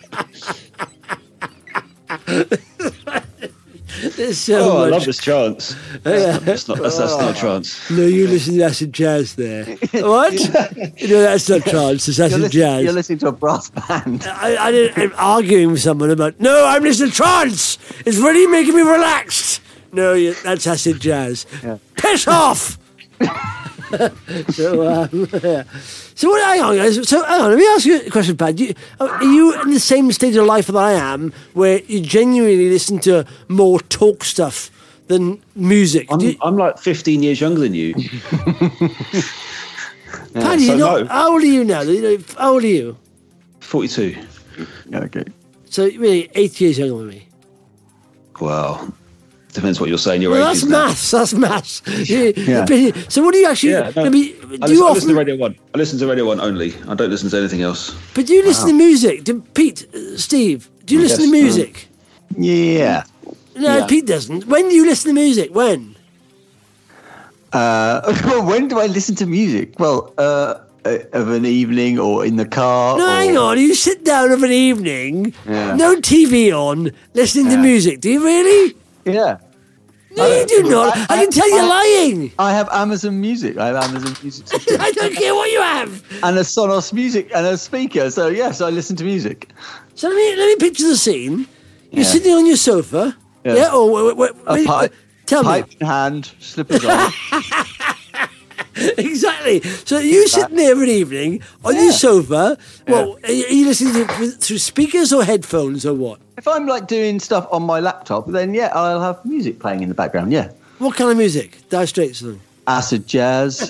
There's so Oh, I much. love this trance. That's not. That's, that's not trance. No, you listen to acid jazz there. What? No, that's not trance. It's You're, acid listening, jazz. you're listening to a brass band. I, I didn't, I'm arguing with someone about. No, I'm listening to trance. It's really making me relaxed. No, you, that's acid jazz. Yeah. Piss off. so, um, so what? Hang on, guys. So, hang on. Let me ask you a question, Pat. Do you, are you in the same stage of life that I am, where you genuinely listen to more talk stuff than music? I'm, Do you, I'm like fifteen years younger than you. Paddy, so you're not, no. how old are you now? You know, How old are you? forty-two. Okay. So really, eight years younger than me. Well, depends what you're saying. Your Well, age that's is now. maths. That's maths. You- Yeah. So what do you actually? Yeah, no. I mean, I do listen, you I listen to often? Radio One. I listen to Radio One only. I don't listen to anything else. But do you listen to music? Do Pete, uh, Steve? Do you listen Yes. to music? Yeah. No, Yeah. Pete doesn't. When do you listen to music? When? Uh, when do I listen to music? Well, uh, uh, of an evening or in the car. No, or... hang on. You sit down of an evening, Yeah. no T V on, listening to Yeah. music. Do you really? Yeah. No, you do not. I, can tell you're lying. I have Amazon Music. I have Amazon Music subscription. I don't care what you have. and a Sonos music and a speaker. So yes, I listen to music. So let me let me picture the scene. You're Yeah. sitting on your sofa. Yeah. Yeah. Or wait, wait, A wait, pipe, tell pipe in hand, slippers on. me exactly. So you sitting there of an evening on your sofa. Well, are you are you listening to it through speakers or headphones or what? If I'm like doing stuff on my laptop, then yeah, I'll have music playing in the background. Yeah, What kind of music? Dire Straits. Then. acid jazz,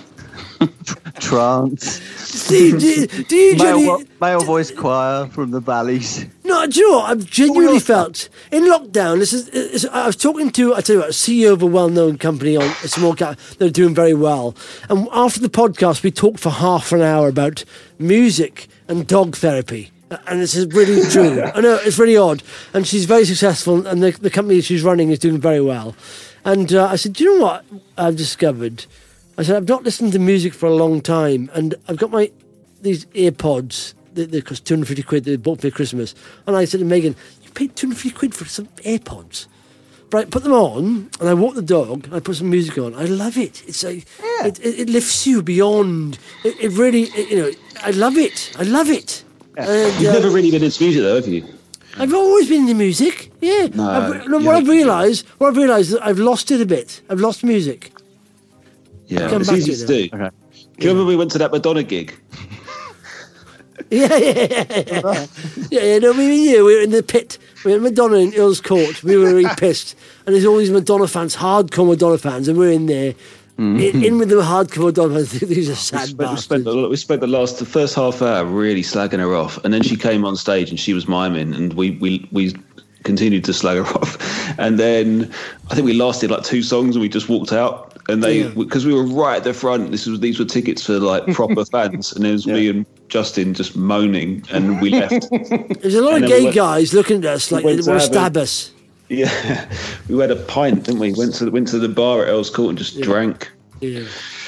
trance, Steve, do, do you male, generally? male voice choir from the valleys. No, do you know what? I've genuinely your felt in lockdown. This is, this, I was talking to, I tell you what, a C E O of a well-known company on a small cap. They're doing very well. And after the podcast, we talked for half an hour about music and dog therapy. And this is really true. I know it's really odd. And she's very successful, and the, the company she's running is doing very well. And uh, I said, do you know what I've discovered? I said, I've not listened to music for a long time, and I've got my these AirPods. They, they cost two hundred fifty quid. They bought me for Christmas. And I said to Megan, you paid two hundred fifty quid for some AirPods. But I put them on, and I walk the dog, and I put some music on. I love it. It's like, Yeah. it, it, it lifts you beyond. It, it really, it, you know, I love it. I love it. And, You've uh, never really been into music, though, have you? I've always been into music. Yeah. No, I've, no you what I've haven't. realised, what I've realised is that I've lost it a bit. I've lost music. Yeah, come it's back easy to to it do. Do you remember we went to that Madonna gig? Yeah, yeah, yeah, yeah. yeah, yeah. No, me and you, we were in the pit. We were at Madonna in Earl's Court. We were really pissed. And there's all these Madonna fans, hardcore Madonna fans, and we're in there. In, in with the hardcore Madonna fans. These are sad We spent, we, bastards. spent the, we spent the last, the first half hour really slagging her off, and then she came on stage and she was miming, and we we we continued to slag her off, and then I think we lasted like two songs, and we just walked out. And they, Yeah. because we were right at the front. This was these were tickets for like proper fans, and it was me and Justin just moaning, and we left. There's a lot and of then we gay went- guys looking at us like went they to want to have a- stab us. Yeah, we had a pint, didn't we? Went to went to the bar at Earl's Court and just drank. Yeah.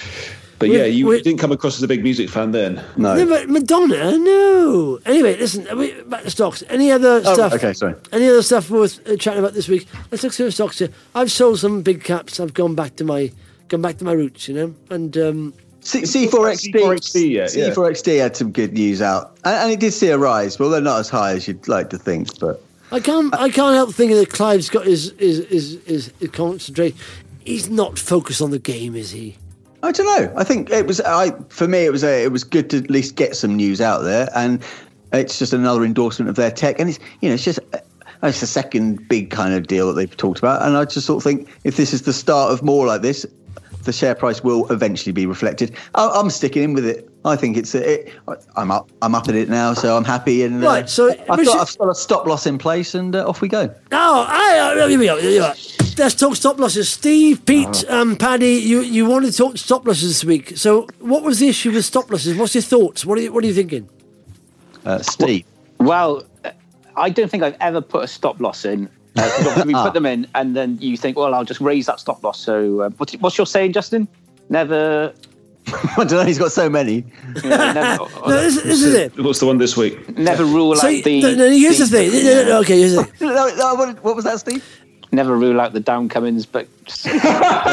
But We- yeah, you we- didn't come across as a big music fan then. No. No, but Madonna, no. Anyway, listen, are we, back to stocks. Any other Oh, stuff? okay, sorry. Any other stuff worth uh, chatting about this week? Let's look through the stocks here. I've sold some big caps. I've gone back to my gone back to my roots, you know. And um, C four X D, C four X D, yeah, yeah. C four X D had some good news out, and, and it did see a rise. Well, they're not as high as you'd like to think, but I can't I can't help thinking that Clive's got his his his, his, his concentrate. He's not focused on the game, is he? I don't know. I think it was. I for me, it was a, it was good to at least get some news out there, and it's just another endorsement of their tech, and it's you know it's just. It's the second big kind of deal that they've talked about, and I just sort of think if this is the start of more like this, the share price will eventually be reflected. I, I'm sticking in with it. I think it's it, I'm up. I'm up at it now, so I'm happy. And uh, Right, so I've we got, should- I've got a stop loss in place, and uh, off we go. Oh, I, uh, here we go. Here we go. Let's talk stop losses. Steve, Pete, um, Paddy, you, you wanted to talk stop losses this week. So, what was the issue with stop losses? What's your thoughts? What are you What are you thinking? Uh, Steve, Well, uh, I don't think I've ever put a stop loss in. Uh, 'cause obviously we put them in, and then you think, well, I'll just raise that stop loss. So, uh, what's, what's your saying, Justin? Never. I don't know. He's got so many. You know, never, No, this, this is it. What's the one this week? never rule So, out the. no, no, here's the thing. No, no, no, okay, here's the thing. No, no, what, what was that, Steve? Never rule out the downcomings, but just, Ne-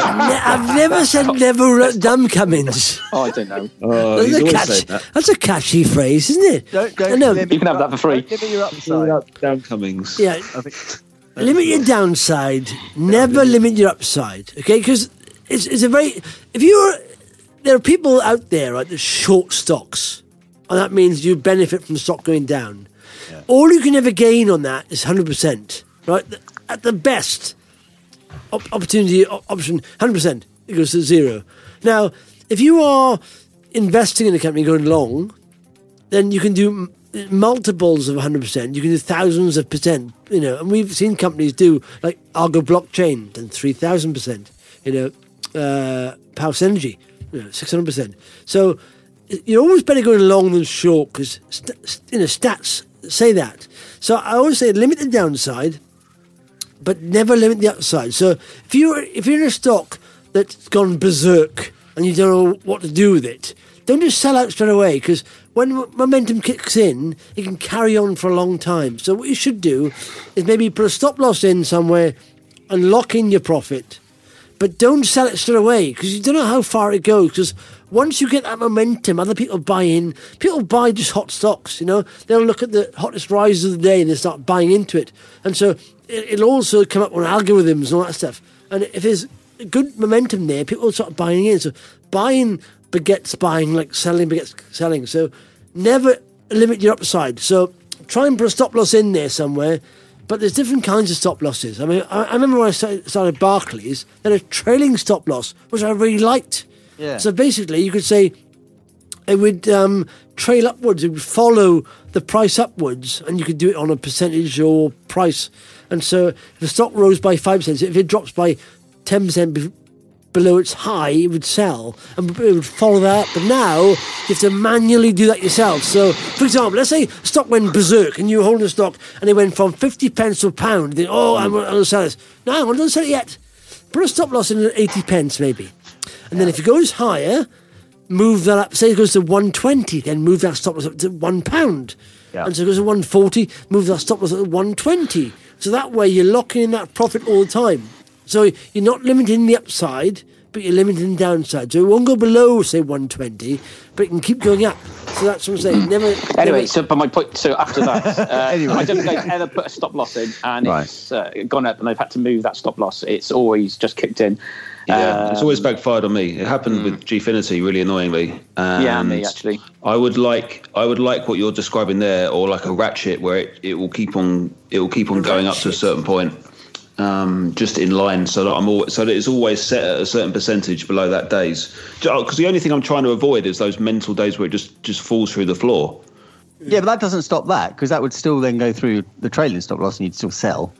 I've never said never wrote dumb Cummins. oh, I don't know. Oh, That's he's a, always catch, saying that. that's a catchy phrase, isn't it? Don't, I don't know. limit You can have your that for free. Don't limit your upside. Downcomings. Yeah. I think- Limit your downside. Never limit your upside. Okay, because it's it's a very if you're there are people out there right that short stocks, and that means you benefit from stock going down. All you can ever gain on that is hundred percent. Right, at the best, op- opportunity op- option, one hundred percent. It goes to zero. Now, if you are investing in a company going long, then you can do m- multiples of one hundred percent. You can do thousands of percent, you know, and we've seen companies do, like Argo Blockchain, done three thousand percent, you know, uh, Pulse Energy, you know, six hundred percent. So you're always better going long than short because, st- you know, stats say that. So I always say limit the downside, but never limit the upside. So if you're, if you're in a stock that's gone berserk and you don't know what to do with it, don't just sell out straight away, because when momentum kicks in, it can carry on for a long time. So what you should do is maybe put a stop loss in somewhere and lock in your profit, but don't sell it straight away, because you don't know how far it goes. Because once you get that momentum, other people buy in. People buy just hot stocks, you know. They'll look at the hottest rise of the day and they start buying into it. And so it, it'll also come up on algorithms and all that stuff. And if there's good momentum there, people will start buying in. So buying begets buying, like selling begets selling. So never limit your upside. So try and put a stop loss in there somewhere. But there's different kinds of stop losses. I mean, I, I remember when I started, started Barclays, they had a trailing stop loss, which I really liked. Yeah. So basically, you could say it would um, trail upwards. It would follow the price upwards, and you could do it on a percentage or price. And so if the stock rose by five percent, if it drops by ten percent be- below its high, it would sell, and it would follow that. But now you have to manually do that yourself. So, for example, let's say stock went berserk, and you were holding a stock, and it went from fifty pence to a pound. You think, oh, I'm going to sell this. No, I'm not going to sell it yet. Put a stop loss in at eighty pence, maybe. And then if it goes higher, move that up. Say it goes to one twenty, then move that stop loss up to one pound. Yeah. And so it goes to one forty, move that stop loss up to one twenty. So that way you're locking in that profit all the time. So you're not limiting the upside, but you're limiting the downside. So it won't go below, say, one twenty, but it can keep going up. So that's what I'm saying. Never. Anyway, never... so but my point. So after that, uh, Anyway. I don't think I've ever put a stop loss in, and Right. it's uh, gone up, and I've had to move that stop loss. It's always just kicked in. Yeah, it's Um, always backfired on me. It happened mm. with Gfinity, really annoyingly. And Yeah, me actually. I would like, I would like what you're describing there, or like a ratchet, where it, it will keep on, it will keep on going up to a certain point, um, just in line, so that I'm all, so that it's always set at a certain percentage below that days. Because the only thing I'm trying to avoid is those mental days where it just just falls through the floor. Yeah, but that doesn't stop that, because that would still then go through the trailing stop loss and you'd still sell.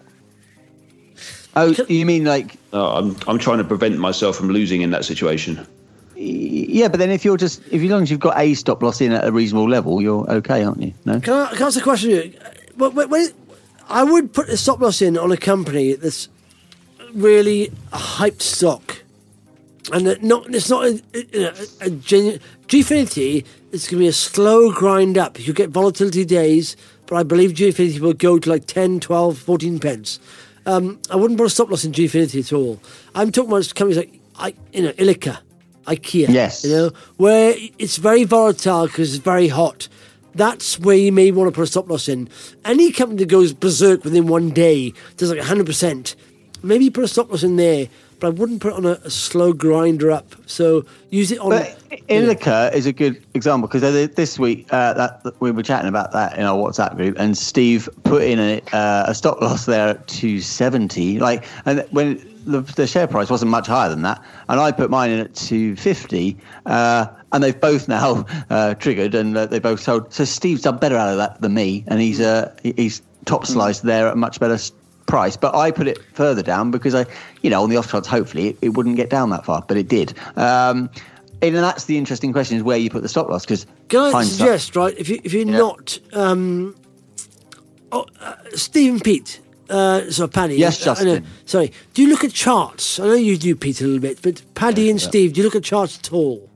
Oh, you mean like... Uh, I'm I'm trying to prevent myself from losing in that situation. Yeah, but then if you're just... If as long as you've got a stop loss in at a reasonable level, you're okay, aren't you? No? Can I, can I ask a question to you? When, when, I would put a stop loss in on a company that's really a hyped stock. And that not it's not a, a, a genuine... Gfinity, it's going to be a slow grind up. You get volatility days, but I believe Gfinity will go to like ten, twelve, fourteen pence. Um, I wouldn't put a stop loss in Gfinity at all. I'm talking about companies like, I, you know, Ilika, IKEA. Yes. You know, where it's very volatile because it's very hot. That's where you may want to put a stop loss in. Any company that goes berserk within one day, does like one hundred percent, maybe put a stop loss in there, but I wouldn't put it on a, a slow grinder up. So use it on... But Ilika is a good example, because this week uh, that we were chatting about that in our WhatsApp group, and Steve put in a, uh, a stop loss there at two seventy, like, and when the, the share price wasn't much higher than that, and I put mine in at two fifty, uh, and they've both now uh, triggered, and uh, they both sold. So Steve's done better out of that than me, and he's uh, he's top sliced there at a much better price. But I put it further down because I, you know, on the off chance, hopefully it, it wouldn't get down that far, but it did. Um, and that's the interesting question, is where you put the stop loss. Because can I suggest, stuff, right, if, you, if you're yeah. not... Um, oh, uh, Steve and Pete, uh, so Paddy... Yes, uh, Justin. I know, sorry, do you look at charts? I know you do, Pete, a little bit, but Paddy yeah, and yeah. Steve, do you look at charts at all?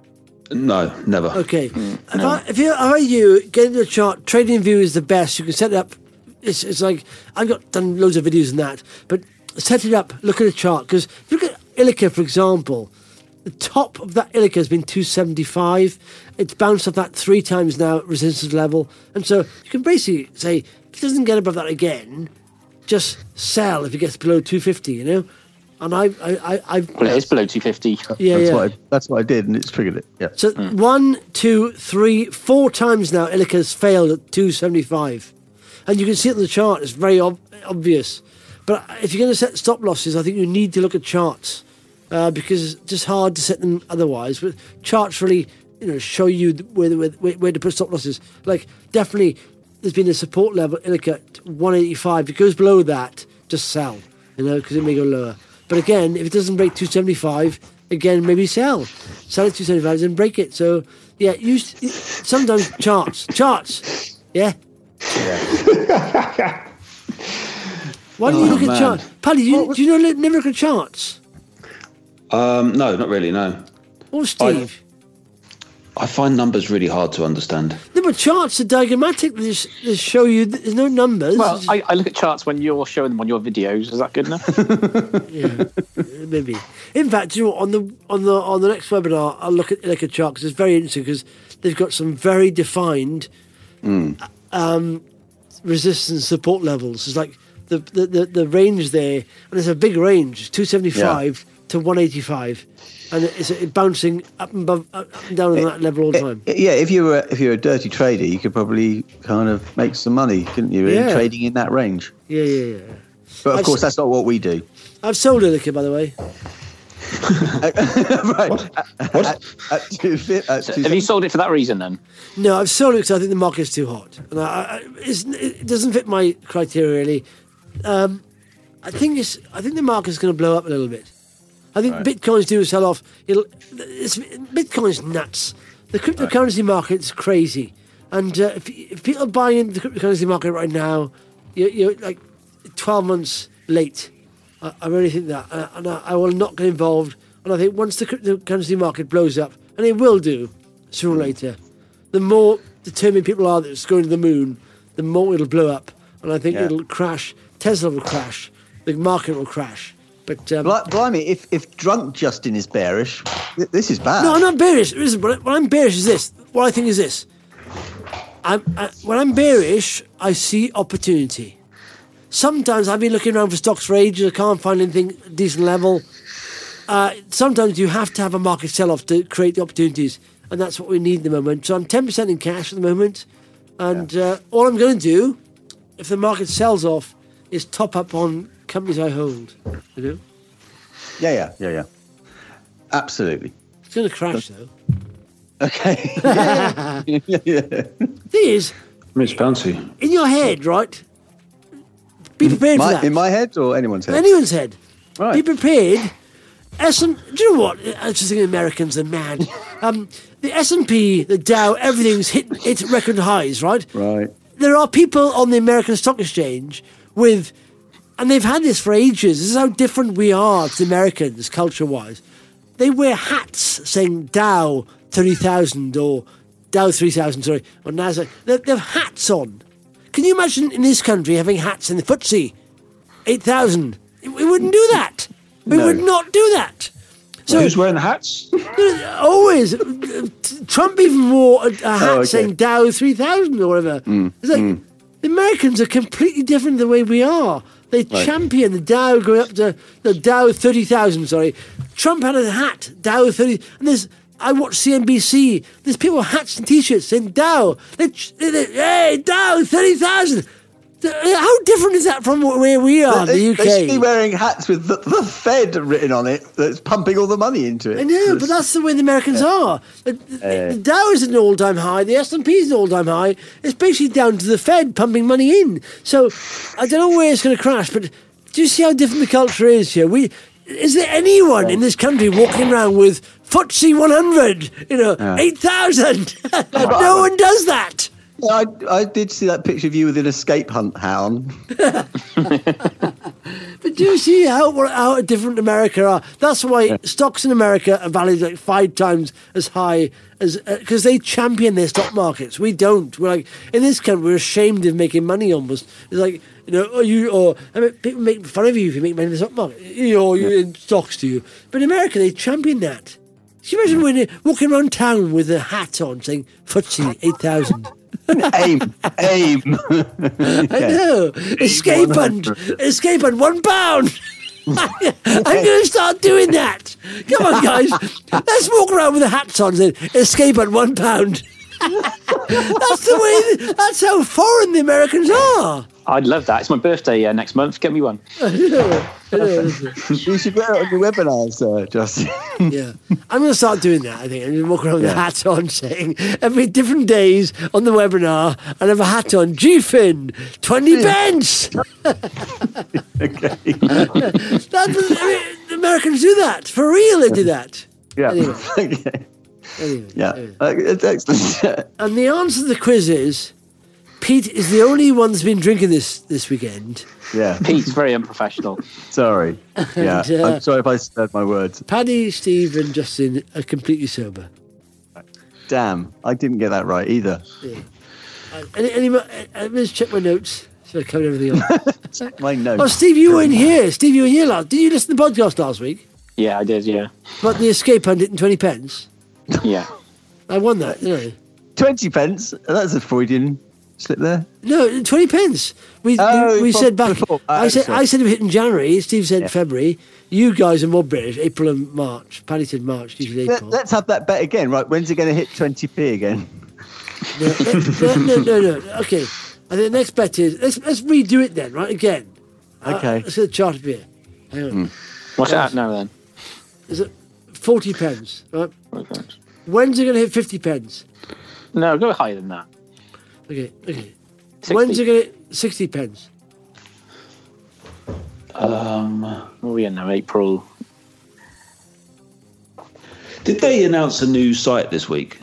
No, never. Okay. Mm, if, no. I, if, you, if I you, get into a chart, TradingView is the best. You can set it up. It's, it's like, I've got done loads of videos on that, but set it up, look at a chart, because if you look at Ilika, for example, the top of that Ilika has been two seventy-five. It's bounced off that three times now at resistance level. And so you can basically say, if it doesn't get above that again, just sell if it gets below two fifty, you know? And I, I, I, I've... Well, it is below two fifty. Yeah, that's yeah. What I, that's what I did, and it's triggered it. Yeah. So mm. one, two, three, four times now Ilika's failed at two seventy-five. And you can see it on the chart, it's very ob- obvious. But if you're going to set stop losses, I think you need to look at charts uh, because it's just hard to set them otherwise. But charts really, you know, show you where, where, where to put stop losses. Like, definitely, there's been a support level in at one eighty-five. If it goes below that, just sell, you know, because it may go lower. But again, if it doesn't break two seventy-five, again, maybe sell. Sell at two seventy-five and break it. So, yeah, use sometimes charts. Charts. Yeah? Yeah. Why do you Oh, look at man. charts? Paddy, do you, do you know, never look at charts? Um, no, not really. No, Or Steve? I find numbers really hard to understand. No, but charts are diagrammatic. They just, they show you, there's no numbers. Well, I, I look at charts when you're showing them on your videos. Is that good enough? Yeah, maybe. In fact, you know, what, on the on the on the next webinar, I'll look at look at charts. It's very interesting because they've got some very defined um, resistance support levels. It's like the, the, the, the range there, and there's a big range, two seventy-five to one eighty-five, and it's, it's bouncing up and, above, up and down on that level all the time. Yeah, if you were if you're a dirty trader, you could probably kind of make some money, couldn't you? Really, Yeah. trading in that range. Yeah, yeah, yeah. But of I've course, s- that's not what we do. I've sold a liquor, by the way. Right. What? At, at two, fi- at two Have you sold it for that reason then? No, I've sold it because I think the market's too hot, and I, I, it's, it doesn't fit my criteria really. Um, I think it's. I think the market's going to blow up a little bit. I think Bitcoin's due to sell off. It'll, it's, Bitcoin's nuts. The cryptocurrency market's crazy, and uh, if, if people are buying into the cryptocurrency market right now, you're, you're like twelve months late. I, I really think that, uh, and I, I will not get involved. And I think once the cryptocurrency market blows up, and it will do sooner or later, the more determined people are that it's going to the moon, the more it'll blow up, and I think Yeah. it'll crash. Tesla will crash. The market will crash. But um, Bli- Blimey, if, if drunk Justin is bearish, th- this is bad. no, I'm not bearish. Listen, what, I- what I'm bearish is this. What I think is this. I'm, I, when I'm bearish, I see opportunity. Sometimes I've been looking around for stocks for ages. I can't find anything decent level. Uh, sometimes you have to have a market sell-off to create the opportunities, and that's what we need at the moment. So I'm ten percent in cash at the moment, and uh, all I'm going to do, if the market sells off, is top up on companies I hold. You know, Yeah, yeah, yeah, yeah. Absolutely. it's going to crash though. Okay. yeah, yeah. Thing is, It's bouncy. in your head, right? Be prepared for My, that. in my head or anyone's head? Anyone's head. Right. Be prepared. S and do you know what? I just think Americans are mad. Um, the S and P, the Dow, everything's hit hit record highs, right? Right. There are people on the American Stock Exchange with, and they've had this for ages. This is how different we are to the Americans, culture-wise. They wear hats saying Dow thirty thousand or Dow three thousand, sorry, or NASDAQ. They, they have hats on. Can you imagine in this country having hats in the F T S E eight thousand? We wouldn't do that. We No. would not do that. So Who's wearing the hats? always, Trump even wore a, a hat Oh, okay. saying Dow three thousand or whatever. It's like the Americans are completely different the way we are. They champion the Dow going up to the Dow thirty thousand. Sorry, Trump had a hat Dow thirty, and there's. I watch C N B C. There's people with hats and T-shirts saying Dow. They, they, they, hey, Dow thirty thousand. How different is that from where we are in the They, U they should be K? wearing hats with the, the Fed written on it that's pumping all the money into it. I know, but that's the way the Americans are. The, the, the Dow is at an all-time high. The S and P is an all-time high. It's basically down to the Fed pumping money in. So I don't know where it's going to crash, but do you see how different the culture is here? We is there anyone in this country walking around with F T S E one hundred? You know, eight thousand. No one does that. Yeah, I, I did see that picture of you with an escape hunt hound. But do you see how how different America are? That's why stocks in America are valued like five times as high as because uh, they champion their stock markets. We don't. We're like in this country, we're ashamed of making money. Almost it's like you know, or you or I mean, people make fun of you if you make money in the stock market. You know, you're in stocks, do you? But in America, they champion that. Can you imagine when you're walking around town with a hat on saying F T S E eight thousand? aim, aim. I know. Escape and escape and one pound. I'm going to start doing that. Come on, guys. Let's walk around with the hats on and say, escape at one pound. That's the way. That's how foreign the Americans are. I'd love that. It's my birthday uh, next month. Get me one. You should wear it on your webinars, uh, Justin. Yeah, I'm going to start doing that. I think I'm going to walk around with a Yeah. hat on, saying every different days on the webinar, I'll have a hat on. G F I N, twenty pence. Okay. That's what, I mean, the Americans do that for real. They do that. Yeah. Anyway. Okay. Anyway, Yeah. anyway. Uh, it's excellent. And the answer to the quiz is Pete is the only one that's been drinking this this weekend. Yeah. Pete's very unprofessional. Sorry. Yeah. And, uh, I'm sorry if I said my words. Paddy, Steve, and Justin are completely sober. Damn, I didn't get that right either. Uh, any, any, mo- uh, let me just check my notes. So I covered everything up. My notes. Oh, Steve, you were in here. Steve, you were here last. Did you listen to the podcast last week Yeah, I did. Yeah, about the escape hunt and twenty pence? yeah. I won that, didn't I? twenty pence. That's a Freudian slip there. No, twenty pence. We Oh, we, we from said back. before. I Oh, said sorry. I said it hit in January. Steve said Yeah. February. You guys are more British. April and March. Paddy said March. Steve said Let, April. let's have that bet again. Right, when's it going to hit twenty p again? No, no, no, no, no. Okay. I think the next bet is let's let's redo it then. Right again. Uh, Okay. let's get the chart up here. Hang on. What's that now then? Is it forty pence? Right. Okay. When's it going to hit fifty pence? No, go higher than that. Okay. Okay. sixty. When's it going to hit sixty pence? Um, What are we in now? April. did they announce a new site this week?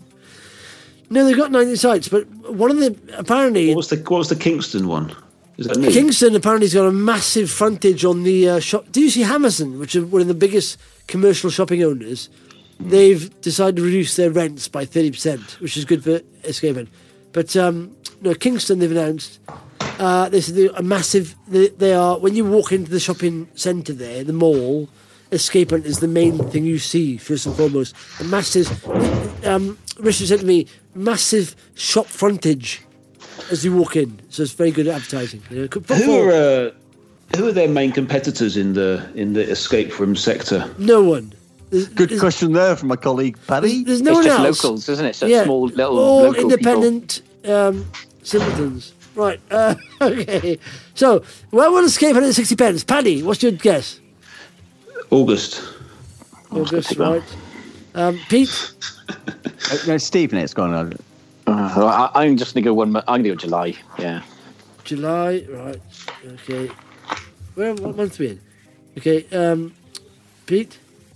No, they've got ninety sites, but one of the apparently What was the What was the Kingston one? Is that new? Kingston apparently has got a massive frontage on the uh, shop. Do you see Hammerson, which is one of the biggest commercial shopping owners? They've decided to reduce their rents by thirty percent, which is good for escaping. But um, no, Kingston, they've announced uh, this is a massive. They, they are when you walk into the shopping centre there, the mall. Escapement is the main thing you see first and foremost. A massive. Um, Richard said to me, massive shop frontage as you walk in. So it's very good advertising. You know, could put Who forward- are uh, Who are their main competitors in the in the escape room sector? No one. There's, Good there's, question there from my colleague Paddy. There's no It's one just else. locals, isn't it? So Yeah, small little all local independent um, simpletons. Right. Uh, okay. So, where will escape at sixty pence? Paddy, what's your guess? August. August, right? Um, Pete, Uh, no, Stephen, it's gone on. people. Uh, I, I'm just gonna go one. mo- I'm gonna go July. Yeah. July, right? Okay. Where? What month are we in? Okay. Um, Pete,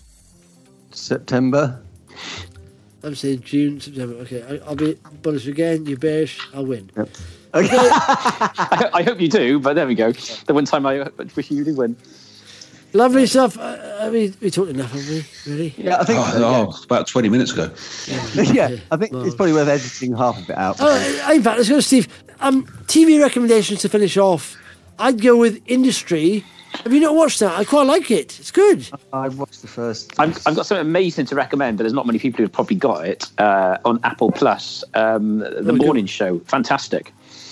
September. I'm saying June, September. Okay, I, I'll be bullish again. You're bearish. I'll win. Yep. I, I hope you do, but there we go. The one time I wish you did win. Lovely stuff. Uh, I mean, we talked enough, haven't we? Really? Yeah, I think. Oh, so, yeah. oh, about twenty minutes ago. yeah, I think it's probably worth editing half of it out. Oh, uh, in fact, let's go to Steve. Um, T V recommendations to finish off. I'd go with Industry. Have you not watched that? I quite like it. It's good. I watched the first. I've, I've got something amazing to recommend, but there's not many people who've probably got it uh, on Apple Plus. Um, the Oh, Morning Show, fantastic.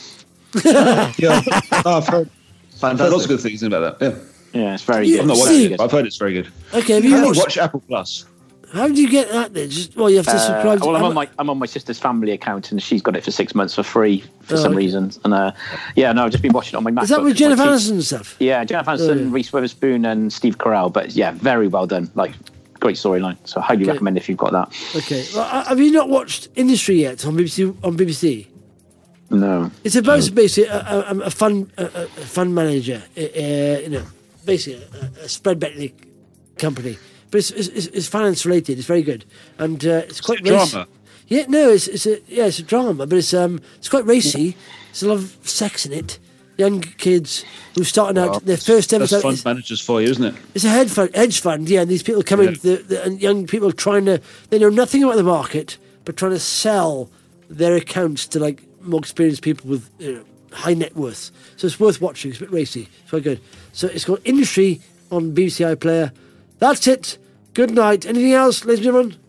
Yeah, oh, I've heard, I've heard lots of Fantastic. good things about that. Yeah, Yeah, it's very You- good. I've not watched Steve- it. I've heard it's very good. Okay, have How you do you watched? watch Apple Plus? How do you get that then? Just, well, you have to Uh, subscribe. to well, I'm I'm- on my I'm on my sister's family account, and she's got it for six months for free for Oh, some okay. reason. And uh, yeah, no, I've just been watching it on my MacBook. Is that with My Jennifer T- Aniston and stuff? Yeah, Jennifer Aniston, Oh, yeah. Reese Witherspoon, and Steve Carell. But yeah, very well done. Like, great storyline. So I highly Okay. recommend if you've got that. Okay. Well, uh, have you not watched Industry yet on B B C? On B B C, No. it's about basically a, a, a fund a, a a fund manager. Uh, uh, you know, basically a, a spread betting company, but it's, it's, it's finance related. It's very good, and uh, it's quite it a racy. drama? Yeah, no, it's it's a yeah, it's a drama, but it's um it's quite racy. There's a lot of sex in it. Young kids who starting out their first ever. That's fund it's, managers for you, isn't it? it's a hedge fund, hedge fund, yeah. And these people come in, the, the, and young people trying to, they know nothing about the market, but trying to sell their accounts to like more experienced people with you know, high net worth. So it's worth watching. It's a bit racy. It's quite good. So it's called Industry on B B C iPlayer. That's it. Good night. Anything else, ladies and gentlemen?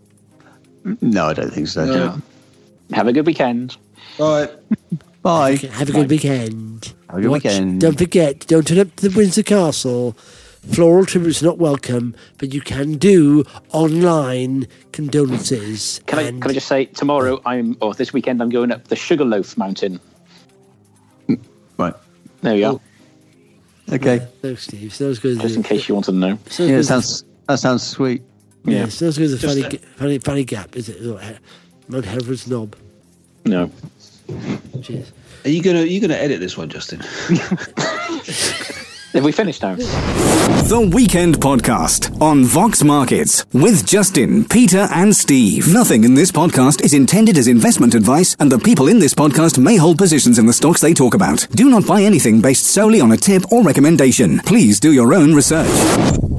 No, I don't think so. No. Have a good weekend. All right. Bye. Okay, have a good weekend. Have a good weekend. Don't forget, don't turn up to the Windsor Castle. Floral tributes are not welcome, but you can do online condolences. Can I and can I just say tomorrow I'm or this weekend I'm going up the Sugarloaf Mountain. Right. There we go. Okay. No, Steve. So as good as Just in case you wanted to know. So as Yeah, good it as- sounds that sounds sweet. Yeah, Yeah. so as good as a Just funny, a- ga- funny, funny gap, is it? Oh, He- Mount Hereford's knob. No. Cheers. Are you gonna are you gonna edit this one, Justin? Have we finished now? The Weekend Podcast on Vox Markets with Justin, Peter and Steve. Nothing in this podcast is intended as investment advice, and the people in this podcast may hold positions in the stocks they talk about. Do not buy anything based solely on a tip or recommendation. Please do your own research.